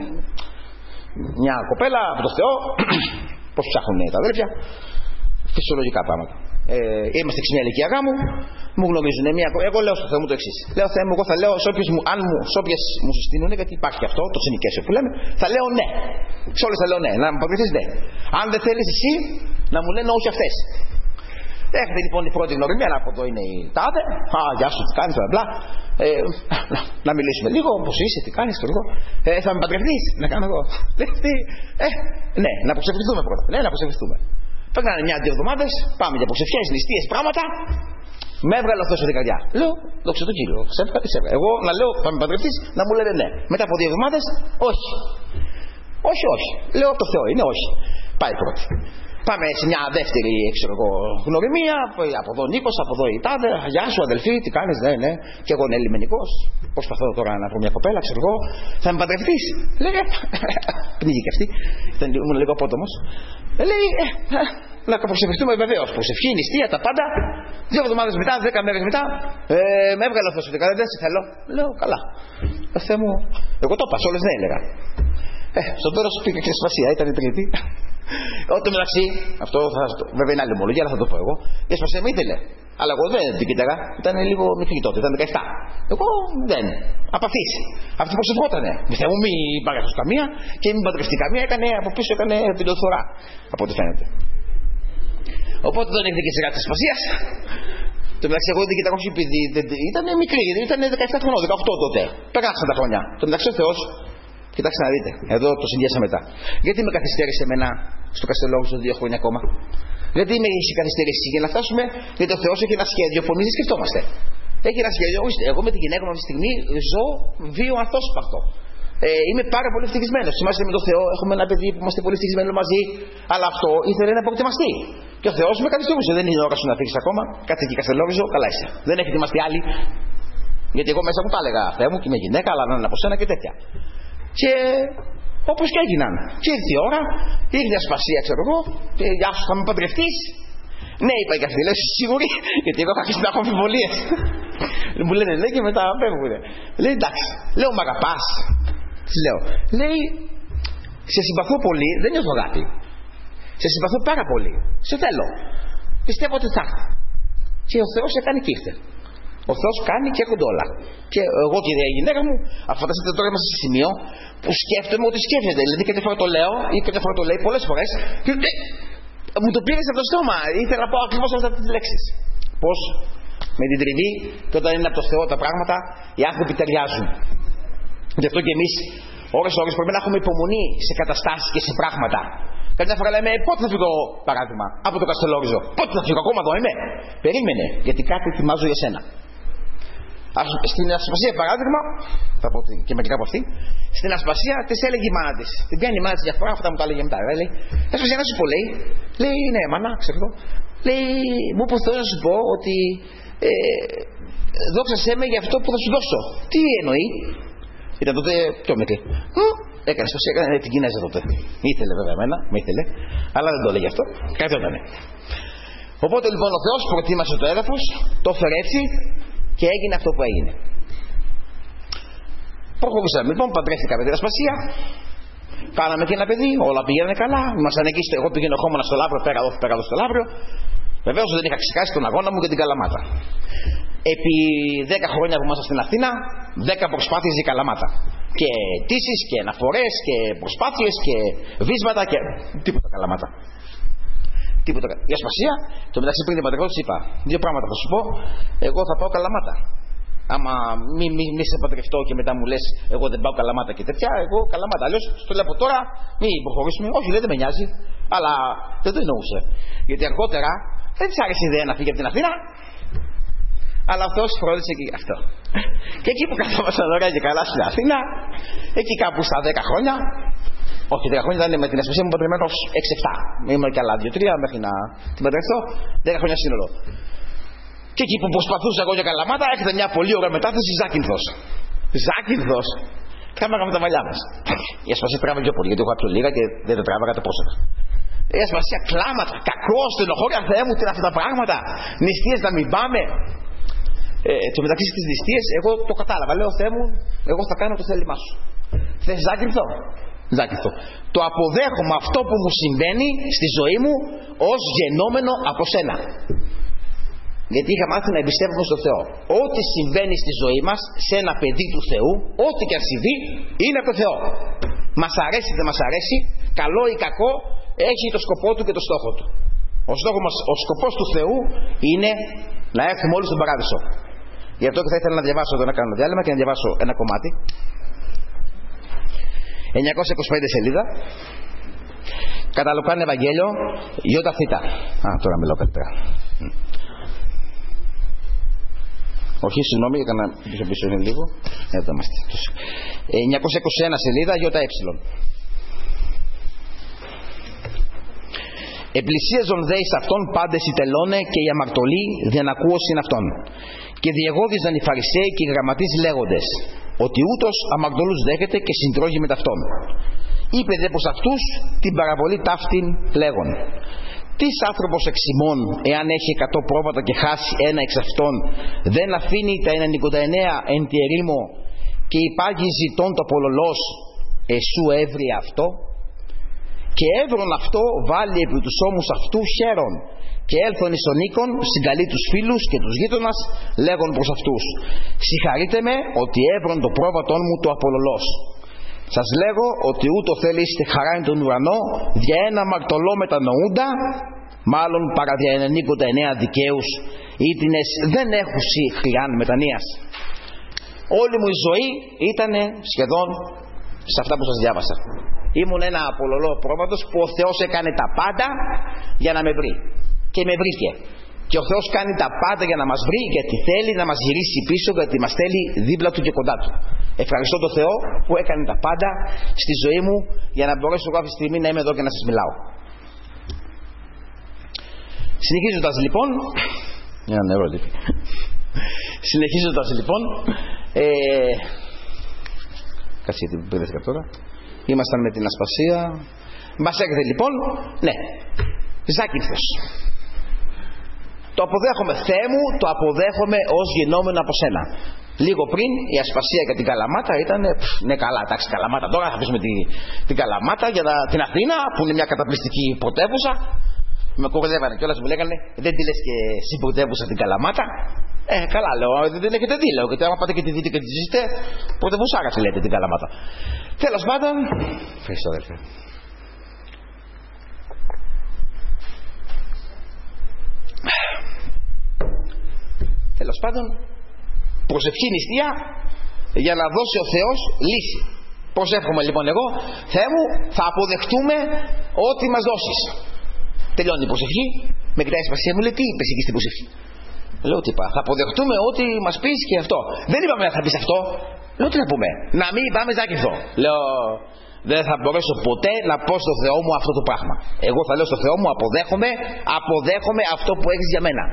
μια κοπέλα από το Θεό. Πώς ψάχνουν τα αδέρφια, φυσιολογικά πράγματα. Ε, είμαστε σε μια ηλικία γάμου, μου γνωρίζουν μια. Εγώ λέω στο Θεό μου το εξής. Λέω, Θεέ μου, εγώ θα λέω, σε όποιες μου, αν μου, σε όποιες μου συστήνουν, γιατί υπάρχει αυτό, το συνοικέσιο που λέμε, θα λέω ναι. Σε όλες θα λέω ναι. Να μου παντρευτείς ναι. Αν δεν θέλεις εσύ, να μου λένε όχι αυτές. Έρχεται λοιπόν η πρώτη γνωριμία, να από εδώ είναι η τάδε. Α, γεια σου, τι κάνεις, μπλα. Ε, να, να μιλήσουμε λίγο, πώς είσαι, τι κάνεις, ξέρω εγώ. Ε, θα με παντρευτείς, να κάνω εγώ. Ε, ναι, να αποσεβηθούμε πρώτα. Ναι, να αποσεβηθούμε. Περνάνε μια-δύο εβδομάδες, πάμε για προσευχές, νηστείες, πράγματα. Με έβγαλε ο Θεός στην καρδιά. Λέω, δόξα τω Κύριο, σε έβγαλε. Εγώ να λέω, θα με παντρευτείς, να μου λένε ναι. Μετά από δύο εβδομάδες, όχι. Όχι, όχι. Λέω, το Θεό είναι, όχι. Πάει πρώτη. Πάμε σε μια δεύτερη ξέρω εγώ, γνωριμία. Από εδώ Νίκος, από εδώ η τάδε. Γεια σου, αδελφή, τι κάνεις, ναι, ναι. Και εγώ είναι λιμενικός. Προσπαθώ τώρα να βρω μια κοπέλα, ξέρω εγώ. Θα με παντρευτείς. Λέγε. Πνίγει και αυτή. Ήμουν λίγο απότομος. Λέει, ε, να προσευχηθούμε βεβαίως. Προσευχή, νηστεία, τα πάντα. Δύο εβδομάδες μετά, δέκα μέρες μετά, ε, με έβγαλε αυτό στο δεκαετία. Δεν σε θέλω. Λέω, καλά. Ε, Θεέ μου, εγώ το είπα, όλες δεν έλεγα. Ε, στον τέλος πήγα και σπασία, ήταν η τρίτη. Ό,τι μεταξύ, αυτό θα, βέβαια είναι άλλη ομολογία, αλλά θα το πω εγώ. Η ασπασία με ήθελε. Αλλά εγώ δεν την κοίταγα, ήταν λίγο μικρή τότε, ήταν δεκαεπτά. Εγώ δεν. Απαθής. Αυτή που προσευχότανε. Μη Θεέ μου, μη παγαθώς καμία και μην παντρευτεί καμία, έκανε από πίσω έκανε τηλεοφορά. Από ό,τι φαίνεται. Οπότε δεν έχετε και σειρά της ασπασίας. Το μεταξύ, εγώ δεν κοιτάξω επειδή ήταν μικρή, ήταν δεκαεπτά χρονών, δεκαοκτώ τότε. Περάσαν τα χρόνια. Το μεταξύ ο Θεός. Κοιτάξτε να δείτε, εδώ το συνδυάσα μετά. Γιατί με καθυστέρησε εμένα στο Καστελόριζο δύο χρόνια ακόμα. Γιατί με έχει καθυστερήσει για να φτάσουμε, γιατί ο Θεός έχει ένα σχέδιο που εμείς δεν σκεφτόμαστε. Έχει ένα σχέδιο. Εγώ με την γυναίκα μου αυτή τη στιγμή ζω βίο αθόσπαρτο. Ε, είμαι πάρα πολύ ευτυχισμένος. Είμαστε με τον Θεό, έχουμε ένα παιδί που είμαστε πολύ ευτυχισμένοι μαζί, αλλά αυτό ήθελε να προετοιμαστεί. Και ο Θεός με καθυστερούσε. Δεν είναι η ώρα σου να φύγεις ακόμα. Κάτσε εκεί Καστελόριζο, καλά είσαι. Δεν έχει ετοιμαστεί άλλη. Γιατί εγώ μέσα μου τα έλεγα, Θεέ μου και είμαι γυναίκα, αλλά να είναι από σένα και τέτοια. Και όπως και έγιναν. Και ήρθε η ώρα, ήρθε η ασπασία, ξέρω εγώ, και γεια σου, θα με παντρευτείς. Ναι, είπα και αυτή, λέω, σίγουρη, γιατί εγώ θα αρχίσει να έχω αμφιβολίες. Μου λένε ναι και μετά φεύγουνε. Λέει εντάξει, λέω μ' αγαπάς. Τι λέω, λέει, σε συμπαθώ πολύ, δεν νιώθω αγάπη. Σε συμπαθώ πάρα πολύ. Σε θέλω. Πιστεύω ότι θα έρθει. Και ο Θεός έκανε και ήρθε. Ο Θεός κάνει και έρχονται όλα. Και εγώ και η γυναίκα μου, αφού φανταστείτε τώρα είμαστε σε σημείο που σκέφτομαι ότι σκέφτεται. Δηλαδή κάθε φορά το λέω ή κάθε φορά το λέει πολλές φορές και μου το πήρε από το στόμα. Ήθελα να πω ακριβώς αυτές τις λέξεις. Πώς με την τριβή και όταν είναι από το Θεό τα πράγματα, οι άνθρωποι ταιριάζουν. Γι' αυτό και εμείς ώρες-ώρες πρέπει να έχουμε υπομονή σε καταστάσεις και σε πράγματα. Καμιά φορά λέμε πότε θα φύγω, παράδειγμα, από το Καστελόριζο. Πότε θα φύγω, ακόμα εδώ είμαι. Περίμενε, γιατί κάτι ετοιμάζω για σένα. Στην ασπασία, παράδειγμα, θα πω και μερικά από αυτή, στην ασπασία τη έλεγε η μάνα τη. Την πιάνει η μάνα τη διαφορά, αυτά μου τα έλεγε μετά. Λέει, έσπασε να σου πω, λέει, λέει, ναι, μάνα, ξέρω εγώ. Λέει, μου είπε ο Θεός να σου πω ότι ε, δόξασέ με για αυτό που θα σου δώσω. Τι εννοεί, ήταν τότε πιο μικρή. Έκανε ασπασία, έκανε την Κινέζα τότε. Ήθελε βέβαια εμένα, με ήθελε, αλλά δεν το έλεγε αυτό. Κρατιότανε. Οπότε λοιπόν ο Θεός προτίμασε το έδαφος, το έφερε έτσι. Και έγινε αυτό που έγινε. Προχωρήσαμε λοιπόν, παντρεύτηκα με την ασπασία. Κάναμε και ένα παιδί, όλα πήγαιναν καλά. Ήμασταν εκεί, εγώ πήγαινε ερχόμουν στο Λαύριο, πέρα εδώ, πέρα εδώ στο Λαύριο. Βεβαίως δεν είχα ξεχάσει τον αγώνα μου για την Καλαμάτα. Επί δέκα χρόνια που ήμασταν στην Αθήνα, δέκα προσπάθειες για Καλαμάτα. Και αιτήσεις και αναφορές και προσπάθειες και βίσματα και τίποτα Καλαμάτα. Τίποτα. Η ασπασία, το μεταξύ πριν την πατρικό της είπα: δύο πράγματα θα σου πω. Εγώ θα πάω Καλαμάτα. Άμα μη, μη, μη σε παντρευτώ και μετά μου λες, εγώ δεν πάω Καλαμάτα και τέτοια, εγώ Καλαμάτα. Αλλιώς στο λέω από τώρα, μη προχωρήσουμε. Όχι, δεν με νοιάζει. Αλλά δεν το εννοούσε. Γιατί αργότερα δεν της άρεσε η ιδέα να φύγει από την Αθήνα. Αλλά αυτό φρόντισε και αυτό. Και εκεί που καθόμασταν ωραία και καλά στην Αθήνα, εκεί κάπου στα δέκα χρόνια. Όχι, δέκα χρόνια ήταν με την ασπασία μου παντρεμένος έξι εφτά. Ήμουν και άλλα δύο τρία μέχρι να την παντρευτώ. δέκα χρόνια σύνολο. Και εκεί που προσπαθούσα εγώ για Καλαμάτα, έρχεται μια πολύ ωραία μετάθεση Ζάκυνθος. Ζάκυνθος. Τράβαγαμε τα μαλλιά μας. Η ασπασία τράβαγε πιο πολύ, γιατί έχω πιο λίγα και δεν τα τράβαγα τα πρόσωπα. Η ασπασία, κλάματα, κακό, στενοχώρια, Θεέ μου, τι είναι αυτά τα πράγματα. Νηστείες να μην πάμε. Ε, το μεταξύ στις νηστείες, εγώ το κατάλαβα. Λέω, Θεέ μου, εγώ θα κάνω το θέλημά σου. Θες Ζάκυνθο? Ζάκυνθο. Το αποδέχομαι αυτό που μου συμβαίνει στη ζωή μου ως γενόμενο από σένα. Γιατί είχα μάθει να εμπιστεύομαι στο Θεό. Ό,τι συμβαίνει στη ζωή μας, σε ένα παιδί του Θεού, ό,τι και αν συμβεί, είναι από το Θεό. Μας αρέσει, δεν μας αρέσει, καλό ή κακό, έχει το σκοπό του και το στόχο του. Ο, στόχος μας, ο σκοπός του Θεού είναι να έρθουμε όλοι στον παράδεισο. Γι' αυτό και θα ήθελα να διαβάσω εδώ, να κάνω διάλειμμα και να διαβάσω ένα κομμάτι. εννιακόσια είκοσι πέντε σελίδα. Κατά Λουκάν Ευαγγέλιο, Ιώτα Θήτα. Α, τώρα μιλάω καλύτερα. Όχι, συγγνώμη, έκανα πίσω πίσω είναι λίγο. Εδώ είμαστε. εννιακόσια είκοσι ένα σελίδα, Ιώτα Ε. Επλησίαζον δε εις αυτόν πάντες οι τελώνε και οι αμαρτωλοί δεν ακούωσιν αυτόν. Και διεγώδιζαν οι Φαρισαίοι και οι γραμματείς λέγοντες ότι ούτως αμαρτωλούς δέχεται και συντρώγει με ταυτόν. Είπε δε προς αυτούς την παραβολή ταύτην λέγον: Τις άνθρωπος εξ ημών, εάν έχει εκατό πρόβατα και χάσει ένα εξ αυτών, δεν αφήνει τα ενενήντα εννέα εν τη ερήμο και υπάγει ζητών το πολλολός, εσού έβρι αυτό? Και έβρον αυτό βάλει επί τους ώμους αυτού χαίρον, και έλθον εις τον οίκον, συγκαλεί τους φίλους και τους γείτονας, λέγον προς αυτούς: Συγχαρείτε με ότι έβρον το πρόβατον μου το απολολός. Σας λέγω ότι ούτω θέλει είστε χαρά εν τον ουρανό, δια ένα αμαρτωλό μετανοούντα, μάλλον παρά δια ενενήντα εννέα δικαίους, ήτινες δεν έχουσι χρειάν μετανοίας. Όλη μου η ζωή ήταν σχεδόν σε αυτά που σας διάβασα. Ήμουν ένα απολολό πρόβατος που ο Θεός έκανε τα πάντα για να με βρει. Και με βρήκε. Και ο Θεός κάνει τα πάντα για να μας βρει, γιατί θέλει να μας γυρίσει πίσω, γιατί μας θέλει δίπλα του και κοντά του. Ευχαριστώ τον Θεό που έκανε τα πάντα στη ζωή μου για να μπορέσω εγώ αυτή τη στιγμή να είμαι εδώ και να σας μιλάω. Συνεχίζοντας λοιπόν, ένα νερό λείπει. Συνεχίζοντας λοιπόν, ε... κάτσε γιατί μπερδεύτηκα τώρα. Ήμασταν με την ασπασία. Μας έρχεται λοιπόν, ναι, Ζάκυνθος. Το αποδέχομαι, Θεέ μου, το αποδέχομαι ως γεννόμενο από σένα. Λίγο πριν η ασπασία για την Καλαμάτα ήταν, πφ, ναι καλά, εντάξει, Καλαμάτα τώρα θα αφήσουμε την, την Καλαμάτα για να, την Αθήνα που είναι μια καταπληκτική πρωτεύουσα. Με κορδεύανε κιόλας, μου λέγανε, δεν τη λες και εσύ πρωτεύουσα την Καλαμάτα? Ε, καλά λέω, δεν την έχετε δει, λέω, γιατί άμα πάτε και τη δείτε και τη ζήσετε, πρωτεύουσάρα τη λέτε την Καλαμάτα. Τέλος πάντων, ευχαριστώ αδελφέ. Τέλος πάντων, προσευχή νηστεία για να δώσει ο Θεός λύση. Προσεύχομαι λοιπόν εγώ, Θεέ μου, θα αποδεχτούμε ό,τι μας δώσεις. Τελειώνει η προσευχή, με κοιτάει η ασπασία μου, λέει, τι είπες εκεί στην προσευχή? Λέω, τι είπα, θα αποδεχτούμε ό,τι μας πεις και αυτό. Δεν είπαμε να θα πεις αυτό. Λέω, τι να πούμε, να μην πάμε Ζάκυνθο. Λέω, δεν θα μπορέσω ποτέ να πω στο Θεό μου αυτό το πράγμα. Εγώ θα λέω στο Θεό μου, αποδέχομαι, αποδέχομαι αυτό που έχεις για μένα.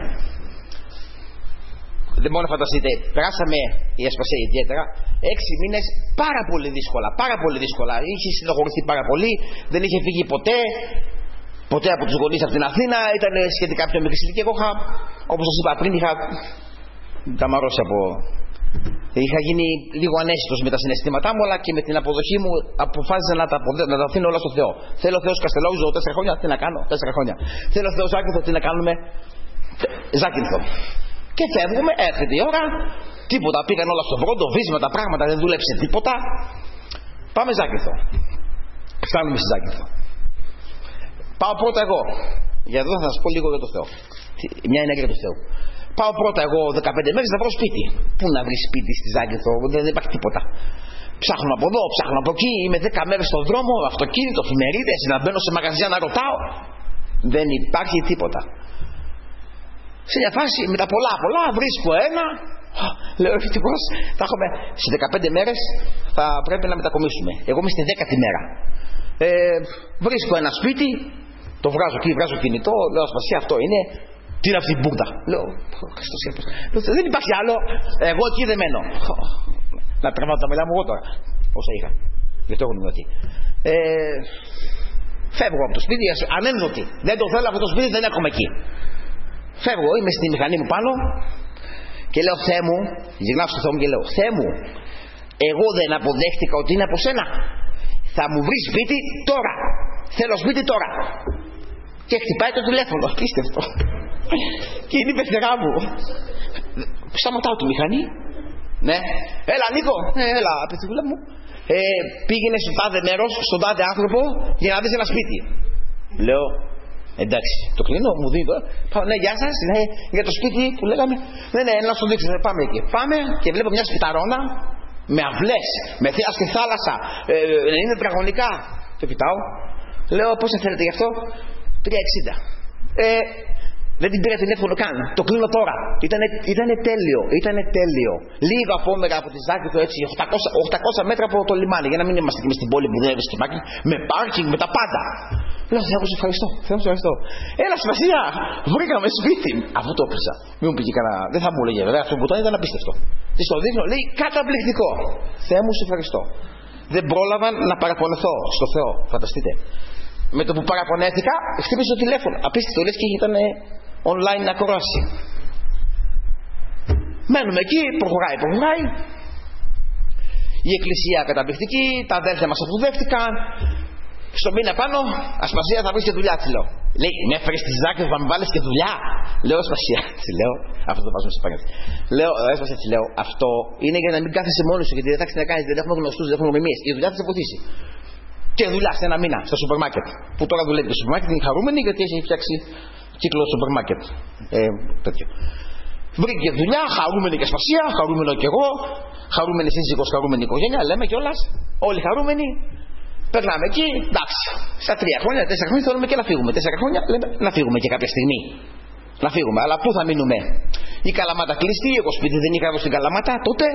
Δεν μπορώ να φανταστείτε, περάσαμε η ασπασία ιδιαίτερα έξι μήνες πάρα πολύ δύσκολα, πάρα πολύ δύσκολα. Είχε συνοχωρηθεί πάρα πολύ, δεν είχε φύγει ποτέ, ποτέ από τους γονείς από την Αθήνα, ήταν σχετικά πιο μικρή ηλικία. Εγώ είχα, όπως σας είπα πριν, είχα τα μαρώσει από... Είχα γίνει λίγο ανέστητος με τα συναισθήματά μου, αλλά και με την αποδοχή μου αποφάσισα να τα, αποδε... να τα αφήνω όλα στο Θεό. Θέλω Θεός Καστελόριζο τέσσερα χρόνια, τι να κάνω, τέσσερα χρόνια. Θέλω Θεός Ζάκυνθο, τι να κάνουμε, Ζάκυνθο. Και φεύγουμε, έρχεται η ώρα, τίποτα, πήγαν όλα στον πρώτο, βίσματα, πράγματα, δεν δούλεψε τίποτα. Πάμε Ζάκυνθο. Φτάνουμε στη Ζάκυνθο. Πάω πρώτα εγώ. Για εδώ θα σας πω λίγο για το Θεό. Μια ενέργεια για το Θεό. Πάω πρώτα εγώ δεκαπέντε μέρες να βρω σπίτι. Πού να βρει σπίτι στη Ζάκυνθο, δεν υπάρχει τίποτα. Ψάχνω από εδώ, ψάχνω από εκεί, είμαι δέκα μέρες στον δρόμο, αυτοκίνητο, εφημερίδες, να μπαίνω σε μαγαζιά να ρωτάω. Δεν υπάρχει τίποτα. Σε μια φάση με τα πολλά πολλά βρίσκω ένα. Λέω ευτυχώς θα έχουμε σε δεκαπέντε μέρες θα πρέπει να μετακομίσουμε. Εγώ είμαι στη δέκατη μέρα. ε, Βρίσκω ένα σπίτι, το βγάζω εκεί, βγάζω κινητό, λέω ασπασία αυτό είναι. Τι είναι αυτή η μπουρδα. Λέω, Χριστός και Θεός. Δεν υπάρχει άλλο. Εγώ εκεί δεν μένω. Να τραβάω τα μελά μου εγώ τώρα. Όσα είχα. Γιατί το έχουν μειωθεί. Ε, φεύγω από το σπίτι, ανένδοτη. Δεν το θέλω αυτό το σπίτι, δεν έρχομαι εκεί. Φεύγω, είμαι στη μηχανή μου πάνω και λέω, Θεέ μου, γυρνάω στο Θεό μου και λέω, Θεέ μου, εγώ δεν αποδέχτηκα ότι είναι από σένα. Θα μου βρει σπίτι τώρα. Θέλω σπίτι τώρα. Και χτυπάει το τηλέφωνο. Απίστευτο. Και είναι η πεθερά μου. Σταματάω τη μηχανή. Ναι. Έλα Νίκο. Ναι, έλα πεθερούλα μου. Ε, πήγαινε στο τάδε μέρος, στον τάδε άνθρωπο για να δεις ένα σπίτι. Λέω, εντάξει, το κλείνω, μου δίνει τώρα. Πάω, ναι, γεια σας, ναι, για το σπίτι που λέγαμε. Ναι, ναι, να σου δείξω, ναι, πάμε εκεί. Πάμε και βλέπω μια σπιταρόνα με αυλές, με θέα στη θάλασσα. Ε, ε, είναι τετραγωνικά. Το κοιτάω. Λέω, πώς θα θέλετε γι' αυτό? τρία εξήντα. Ε, δεν την πήρα τηλέφωνο καν. Το κλείνω τώρα. Ήτανε, ήτανε τέλειο. Ήτανε τέλειο. Λίγο απόμερα από τη Ζάκυνθο, έτσι, οχτακόσια, οχτακόσια μέτρα από το λιμάνι. Για να μην είμαστε και μες στην πόλη που δεν έβρισκε μάκη. Με πάρκινγκ, με τα πάντα. Λέω, Θεέ μου, σε ευχαριστώ. Θεέ μου, σε ευχαριστώ. Έλα, σημασία. Βρήκαμε σπίτι. Αφού το έπαιζα. Μην μου πήγε κανένα. Δεν θα μου έλεγε βέβαια. Αυτό που το ήταν απίστευτο. Τη το δείχνω, λέει, καταπληκτικό. Θεέ μου, σε ευχαριστώ. Δεν πρόλαβαν να παραπονεθώ στο Θεό. Φανταστείτε. Με το που παραπονέθηκα, χτύπησε το τηλέφωνο. Απίστευτο, λες και ήταν online ακρόαση. Μένουμε εκεί, προχωράει, προχωράει. Η εκκλησία καταπληκτική, τα αδέρφια μας αποδέχτηκαν. Στο μήνα πάνω, Ασπασία, θα βρεις και δουλειά, τη λέω. Λέει, με έφερες στη Ζάκυνθο, θα με βάλεις και δουλειά. Λέω, Ασπασία, τη λέω, αυτό το βάζουμε σε παρένθεση. Λέω, Ασπασία, τη λέω, αυτό είναι για να μην κάθεσαι μόνος σου, γιατί δεν θα έχεις να κάνεις, δεν έχουμε γνωστούς, δεν έχουμε γνωριμίες. Η δουλειά θα σε βοηθήσει. Και δουλειά σε ένα μήνα στο σούπερ μάρκετ. Που τώρα δουλεύει το σούπερ μάρκετ, είναι χαρούμενη γιατί έχει φτιάξει κύκλο σούπερ μάρκετ. Ε, τέτοιο. Βρήκε δουλειά, χαρούμενη και Ασπασία, χαρούμενο κι εγώ, χαρούμενη σύζυγος, χαρούμενη οικογένεια, λέμε κιόλας. Όλοι χαρούμενοι. Περνάμε εκεί, εντάξει. Στα τρία χρόνια, τέσσερα χρόνια θέλουμε και να φύγουμε. Τέσσερα χρόνια λέμε να φύγουμε και κάποια στιγμή. Να φύγουμε, αλλά πού θα μείνουμε? Η Καλαμάτα κλειστή, εγώ σπίτι δεν είχα εδώ στην Καλαμάτα τότε.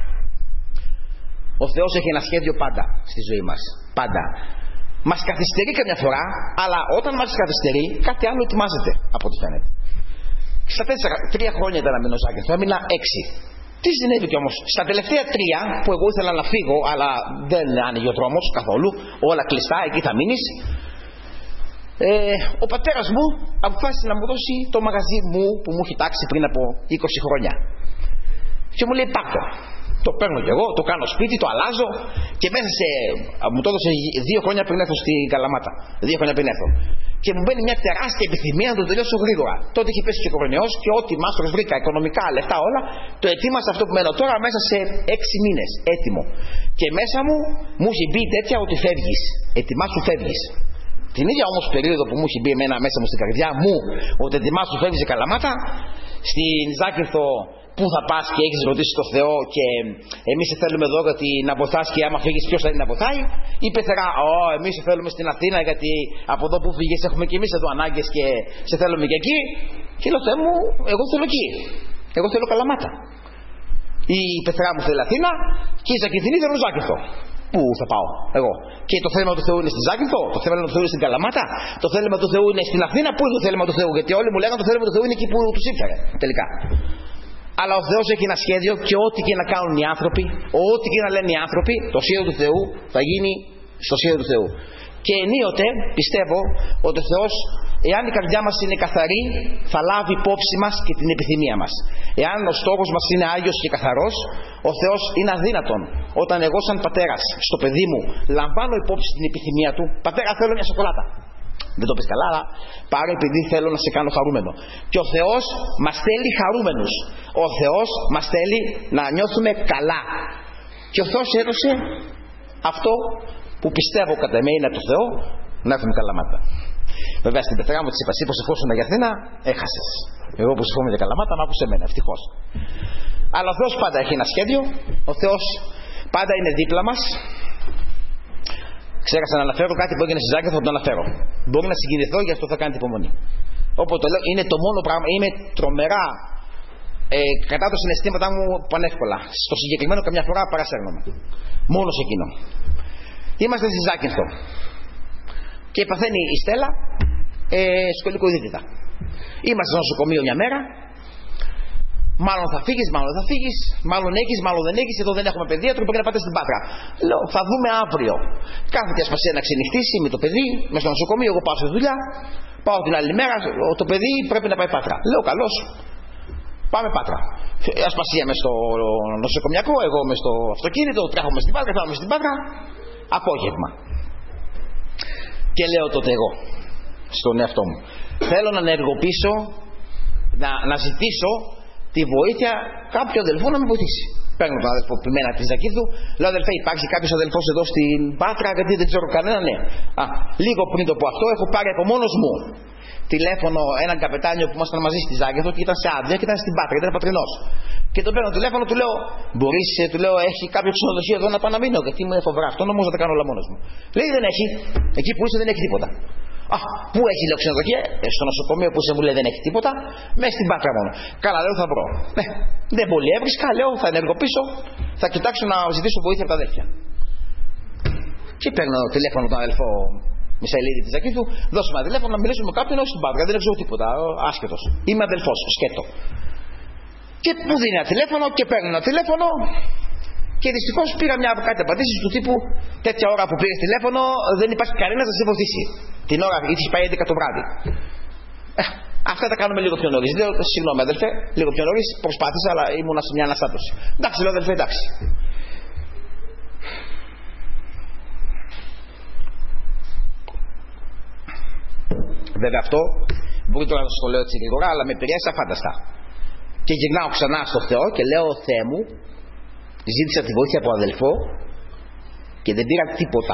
Ο Θεός έχει ένα σχέδιο πάντα στη ζωή μας. Πάντα. Μας καθυστερεί καμιά φορά, αλλά όταν μας καθυστερεί, κάτι άλλο ετοιμάζεται από ό,τι φαίνεται. Στα τέσσερα, τρία χρόνια ήταν να μείνω Ζάκυνθο, έμεινα έξι. Τι συνέβη κι όμως? Στα τελευταία τρία που εγώ ήθελα να φύγω, αλλά δεν άνοιγε ο δρόμος καθόλου, όλα κλειστά, εκεί θα μείνεις. Ε, ο πατέρας μου αποφάσισε να μου δώσει το μαγαζί μου που μου έχει τάξει πριν από είκοσι χρόνια. Και μου λέει, πάρ' το. Το παίρνω κι εγώ, το κάνω σπίτι, το αλλάζω και μέσα σε. Μου το έδωσε δύο χρόνια πριν έρθω στην Καλαμάτα. Δύο χρόνια πριν έρθω. Και μου μπαίνει μια τεράστια επιθυμία να το τελειώσω γρήγορα. Τότε είχε πέσει και ο κορονοϊός και ό,τι μάστρος βρήκα, οικονομικά, λεφτά, όλα. Το ετοίμασα αυτό που μένω τώρα μέσα σε έξι μήνες. Έτοιμο. Και μέσα μου μου είχε μπει τέτοια ότι φεύγεις. Ετοιμάσου, φεύγεις. Την ίδια όμως περίοδο που μου είχε μπει εμένα μέσα μου στην καρδιά μου ότι ετοιμάσου, φεύγεις η Καλαμάτα, στην Ζάκυνθο. Πού θα πας και έχεις ρωτήσει τον Θεό και εμείς σε θέλουμε εδώ γιατί να βοηθάς και άμα φύγεις ποιος θα είναι να βοηθάει? Ή πεθερά, Ω, εμείς σε θέλουμε στην Αθήνα γιατί από εδώ που φύγεις έχουμε και εμείς εδώ ανάγκες και σε θέλουμε και εκεί. Και λέω, Θεέ μου, εγώ θέλω εκεί. Εγώ θέλω Καλαμάτα. Η πεθερά μου θέλει Αθήνα και η Ζακυνθινή θέλω Ζάκυνθο. Πού θα πάω εγώ? Και το θέλημα του Θεού είναι στη Ζάκυνθο, το θέλημα του Θεού είναι στην Καλαμάτα, το θέλημα του Θεού είναι στην Αθήνα. Πού είναι το θέλημα του Θεού? Γιατί όλοι μου λέγανε το θέλημα του Θεού είναι εκεί που τους ήφερε τελικά. Αλλά ο Θεός έχει ένα σχέδιο και ό,τι και να κάνουν οι άνθρωποι, ό,τι και να λένε οι άνθρωποι, το σχέδιο του Θεού θα γίνει στο σχέδιο του Θεού. Και ενίοτε πιστεύω ότι ο Θεός, εάν η καρδιά μας είναι καθαρή, θα λάβει υπόψη μας και την επιθυμία μας. Εάν ο στόχος μας είναι άγιος και καθαρός, ο Θεός είναι αδύνατον. Όταν εγώ σαν πατέρας στο παιδί μου λαμβάνω υπόψη την επιθυμία του, πατέρα θέλω μια σοκολάτα. Δεν το πεις καλά, αλλά πάρε επειδή θέλω να σε κάνω χαρούμενο. Και ο Θεός μας θέλει χαρούμενους. Ο Θεός μας θέλει να νιώθουμε καλά. Και ο Θεός έδωσε αυτό που πιστεύω κατά εμέ είναι το Θεό, να έχουμε Καλαμάτα. Βέβαια στην πεθερά μου της είπα, εσύ πως ευχόσουν για Αθήνα, έχασες. Εγώ που ευχόμαι για Καλαμάτα, μ' άκουσε εμένα, ευτυχώς. Αλλά ο Θεός πάντα έχει ένα σχέδιο, ο Θεός πάντα είναι δίπλα μας. Ξέχασα να αναφέρω κάτι που έγινε στη Ζάκυνθο, θα το αναφέρω. Μπορεί να συγκινηθώ, γι' αυτό θα κάνετε υπομονή. Όποτε το λέω, είναι το μόνο πράγμα, είμαι τρομερά ε, κατά το συναισθήματά μου πανεύκολα. Στο συγκεκριμένο καμιά φορά παρασέρνομαι. Μόνο σε εκείνο. Είμαστε στη Ζάκυνθο και παθαίνει η Στέλλα ε, σκολικοειδίτιδα. Είμαστε στο νοσοκομείο μια μέρα. Μάλλον θα φύγεις, μάλλον θα φύγεις, μάλλον έχεις, μάλλον δεν έχεις. Εδώ δεν έχουμε παιδίατρο, πρέπει να πάτε στην Πάτρα. Λέω, θα δούμε αύριο. Κάθεται η ασπασία να ξενυχτήσει με το παιδί, με στο νοσοκομείο. Εγώ πάω στη δουλειά. Πάω την άλλη μέρα, το παιδί πρέπει να πάει Πάτρα. Λέω, καλώς. Πάμε Πάτρα. Ασπασία με στο νοσοκομιακό, εγώ με στο αυτοκίνητο, τρέχουμε στην Πάτρα, πάμε στην Πάτρα. Απόγευμα. Και λέω τότε εγώ στον εαυτό μου, θέλω να ενεργοποιήσω, να, να ζητήσω τη βοήθεια κάποιου αδελφού να με βοηθήσει. Παίρνω τον αδελφό Πιμένα τη Ζακίδου, λέω, αδελφέ, υπάρχει κάποιο αδελφό εδώ στην Πάτρα, γιατί δεν ξέρω κανένα, ναι. Α, λίγο πριν το πω αυτό, έχω πάρει από μόνος μου τηλέφωνο έναν καπετάνιο που ήμασταν μαζί στη Ζάκηθο και ήταν σε άδεια και ήταν στην Πάτρα, ήταν πατρινός. Και τον παίρνω τηλέφωνο, του λέω, μπορείς, του λέω, έχει κάποιο ξενοδοχείο εδώ να πάω να μείνω, γιατί είμαι φοβερά, αυτό νομίζω να τα κάνω όλα μόνος μου. Λέει, δεν έχει, εκεί που είσαι δεν έχει τίποτα. Α, πού έχει λέω ξενοδοχεία, ε, στο νοσοκομείο που είσαι μου λέει δεν έχει τίποτα, μέσα στην Πάτρα μόνο. Καλά, λέω, θα βρω. Ναι, δεν πολύ έβρισκα, λέω, θα ενεργοποιήσω, θα κοιτάξω να ζητήσω βοήθεια από τα αδέλφια. Και παίρνω τηλέφωνο τον αδελφό Μισαηλίδη τη Ζακίδου, δώσε ένα τηλέφωνο να μιλήσουμε με κάποιον, όχι στην Πάτρα, δεν ξέρω τίποτα, άσχετος. Είμαι αδελφός, σκέτο. Και μου δίνει ένα τηλέφωνο και παίρνω ένα τηλέφωνο. Και δυστυχώς πήρα μια κάτι απαντήσεις του τύπου τέτοια ώρα που πήρες τηλέφωνο δεν υπάρχει κανένας να σε βοηθήσει. Την ώρα είχε πάει έντεκα το βράδυ. Ε, αυτά τα κάνουμε λίγο πιο νωρίς. Λέω, συγγνώμη αδελφέ, λίγο πιο νωρίς προσπάθησα, αλλά ήμουνα σε μια αναστάτωση. Εντάξει, λέω αδελφέ, εντάξει. Βέβαια αυτό μπορεί τώρα να σας το λέω έτσι γρήγορα, αλλά με επηρέασε αφάνταστα. Και γυρνάω ξανά στο Θεό και λέω, Θεέ μου, ζήτησα τη βοήθεια από αδελφό και δεν πήρα τίποτα.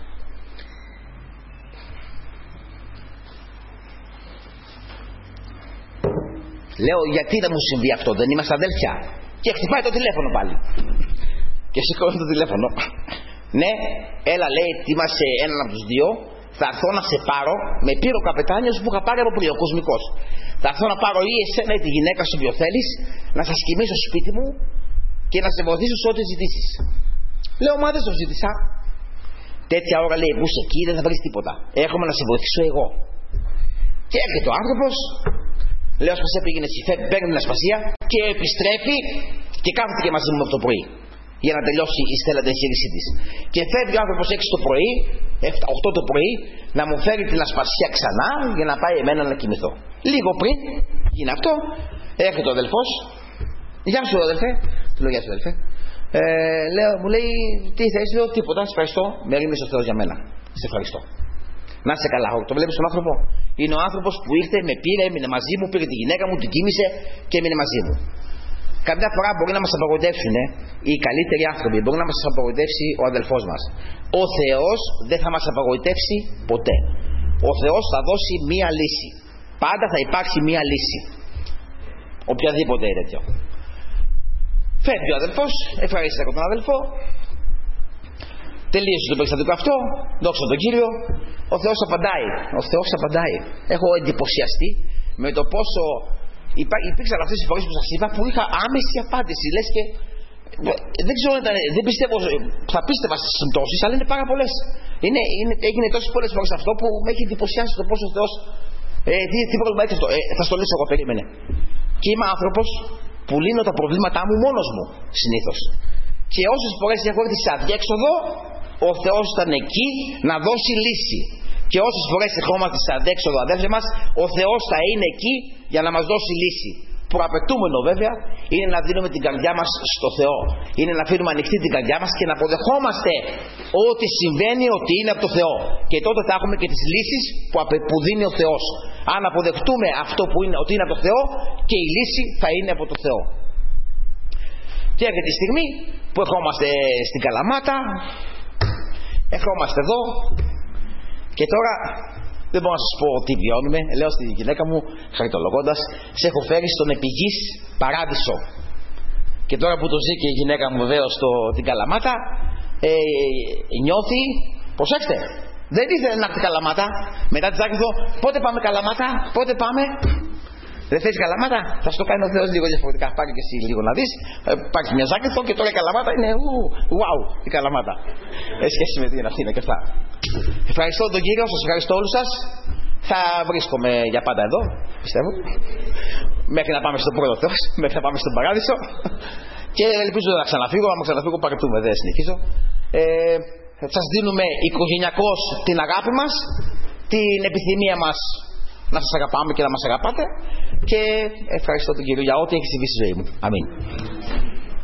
Λέω, γιατί να μου συμβεί αυτό, δεν είμαστε αδέλφια? Και χτυπάει το τηλέφωνο πάλι. Και σηκώνει το τηλέφωνο. Ναι, έλα, λέει, ετοίμασε έναν από τους δύο. Θα έρθω να σε πάρω. Με πήρε ο καπετάνιος που είχα πάρει από πριν, ο κοσμικός. Θα έρθω να πάρω ή εσένα ή τη γυναίκα σου που θέλεις, να σας κοιμήσω στο σπίτι μου και να σε βοηθήσω σε ό,τι ζητήσεις. Λέω, μα δεν το ζήτησα. Τέτοια ώρα λέει που είσαι εκεί δεν θα βρεις τίποτα. Έρχομαι να σε βοηθήσω εγώ. Και έρχεται ο άνθρωπος, λέω, ασπασία πήγαινε εσύ, παίρνει την ασπασία και επιστρέφει και κάθεται και μαζί μου από το πρωί. Για να τελειώσει η στέλνατε εγχείρησή της. Και φεύγει ο άνθρωπος έξι το πρωί, οκτώ το πρωί, να μου φέρει την ασπασία ξανά για να πάει εμένα να κοιμηθώ. Λίγο πριν γίνει αυτό, έρχεται ο αδελφός. Γεια σου αδελφέ. Του λέω, γεια σου αδελφέ. Ε, λέω, μου λέει, τι θες? Λέω, τίποτα, σε ευχαριστώ. Με ρίμισε ο Θεός για μένα. Σε ευχαριστώ. Να είσαι καλά. Το βλέπεις τον άνθρωπο? Είναι ο άνθρωπος που ήρθε, με πήρε, έμεινε μαζί μου, πήρε τη γυναίκα μου, την κοίμησε και έμεινε μαζί μου. Καμιά φορά μπορεί να μας απογοητεύσουν ε, οι καλύτεροι άνθρωποι, μπορεί να μας απογοητεύσει ο αδελφός μας. Ο Θεός δεν θα μας απογοητεύσει ποτέ. Ο Θεός θα δώσει μία λύση. Πάντα θα υπάρξει μία λύση. Οποιαδήποτε τέτοιο. Φεύγει ο αδελφός, ευχαρίστησα από τον αδελφό. Τελείωσε το περιστατικό αυτό, δόξα τον Κύριο. Ο Θεός απαντάει. Ο Θεός απαντάει. Έχω εντυπωσιαστεί με το πόσο υπήρξαν αυτές τις φορές που σας είπα που είχα άμεση απάντηση. Λες και δεν ξέρω, δεν πιστεύω, θα πίστευα στις συμπτώσεις, αλλά είναι πάρα πολλές. Είναι, είναι, έγινε τόσες πολλές φορές αυτό που με έχει εντυπωσιάσει το πόσο ο Θεός. Ε, τι, τι πρόβλημα έχει αυτό? Ε, θα στο λύσω εγώ, περίμενε. Και είμαι άνθρωπος που λύνω τα προβλήματά μου μόνος μου συνήθως. Και όσες φορές έχω έρθει σε αδιέξοδο, ο Θεός ήταν εκεί να δώσει λύση. Και όσες φορές ερχόμαστε σε αντέξοδο αδέρφια μας, ο Θεός θα είναι εκεί για να μας δώσει λύση. Προαπαιτούμενο βέβαια είναι να δίνουμε την καρδιά μας στο Θεό. Είναι να αφήνουμε ανοιχτή την καρδιά μας και να αποδεχόμαστε ό,τι συμβαίνει ότι είναι από το Θεό. Και τότε θα έχουμε και τις λύσεις που, που δίνει ο Θεός. Αν αποδεχτούμε αυτό που είναι, ότι είναι από το Θεό, και η λύση θα είναι από το Θεό. Και έρχεται τη στιγμή που ερχόμαστε στην Καλαμάτα, ερχόμαστε εδώ. Και τώρα δεν μπορώ να σας πω τι βιώνουμε. Λέω στη γυναίκα μου, χαριτολογώντας, σε έχω φέρει στον επιγής παράδεισο. Και τώρα που το ζει και η γυναίκα μου βεβαίως στην Καλαμάτα, ε, νιώθει, προσέξτε, δεν ήθελε να έρθει Καλαμάτα. Μετά τη Ζάκηθο, πότε πάμε Καλαμάτα, πότε πάμε? Δεν θες Καλαμάτα? Θα σου το κάνει ο Θεός λίγο διαφορετικά. Πάρε και εσύ λίγο να δεις. Υπάρχει μια Ζάκηθο και τώρα η Καλαμάτα είναι ου, wow, η Καλαμάτα. Έχει σχέση με την Αθήνα και αυτά. Ευχαριστώ τον Κύριο, σας ευχαριστώ όλους σας. Θα βρίσκομαι για πάντα εδώ. πιστεύω. Μέχρι να πάμε στον πρώτο Θεός, μέχρι να πάμε στον παράδεισο. Και ελπίζω να ξαναφύγω. Αν ξαναφύγω, παρετούμε, δεν συνεχίζω. Ε, σας δίνουμε οικογενειακώς την αγάπη μας, την επιθυμία μας να σας αγαπάμε και να μας αγαπάτε. Και ευχαριστώ τον Κύριο για ό,τι έχει συμβεί στη ζωή μου. Αμήν.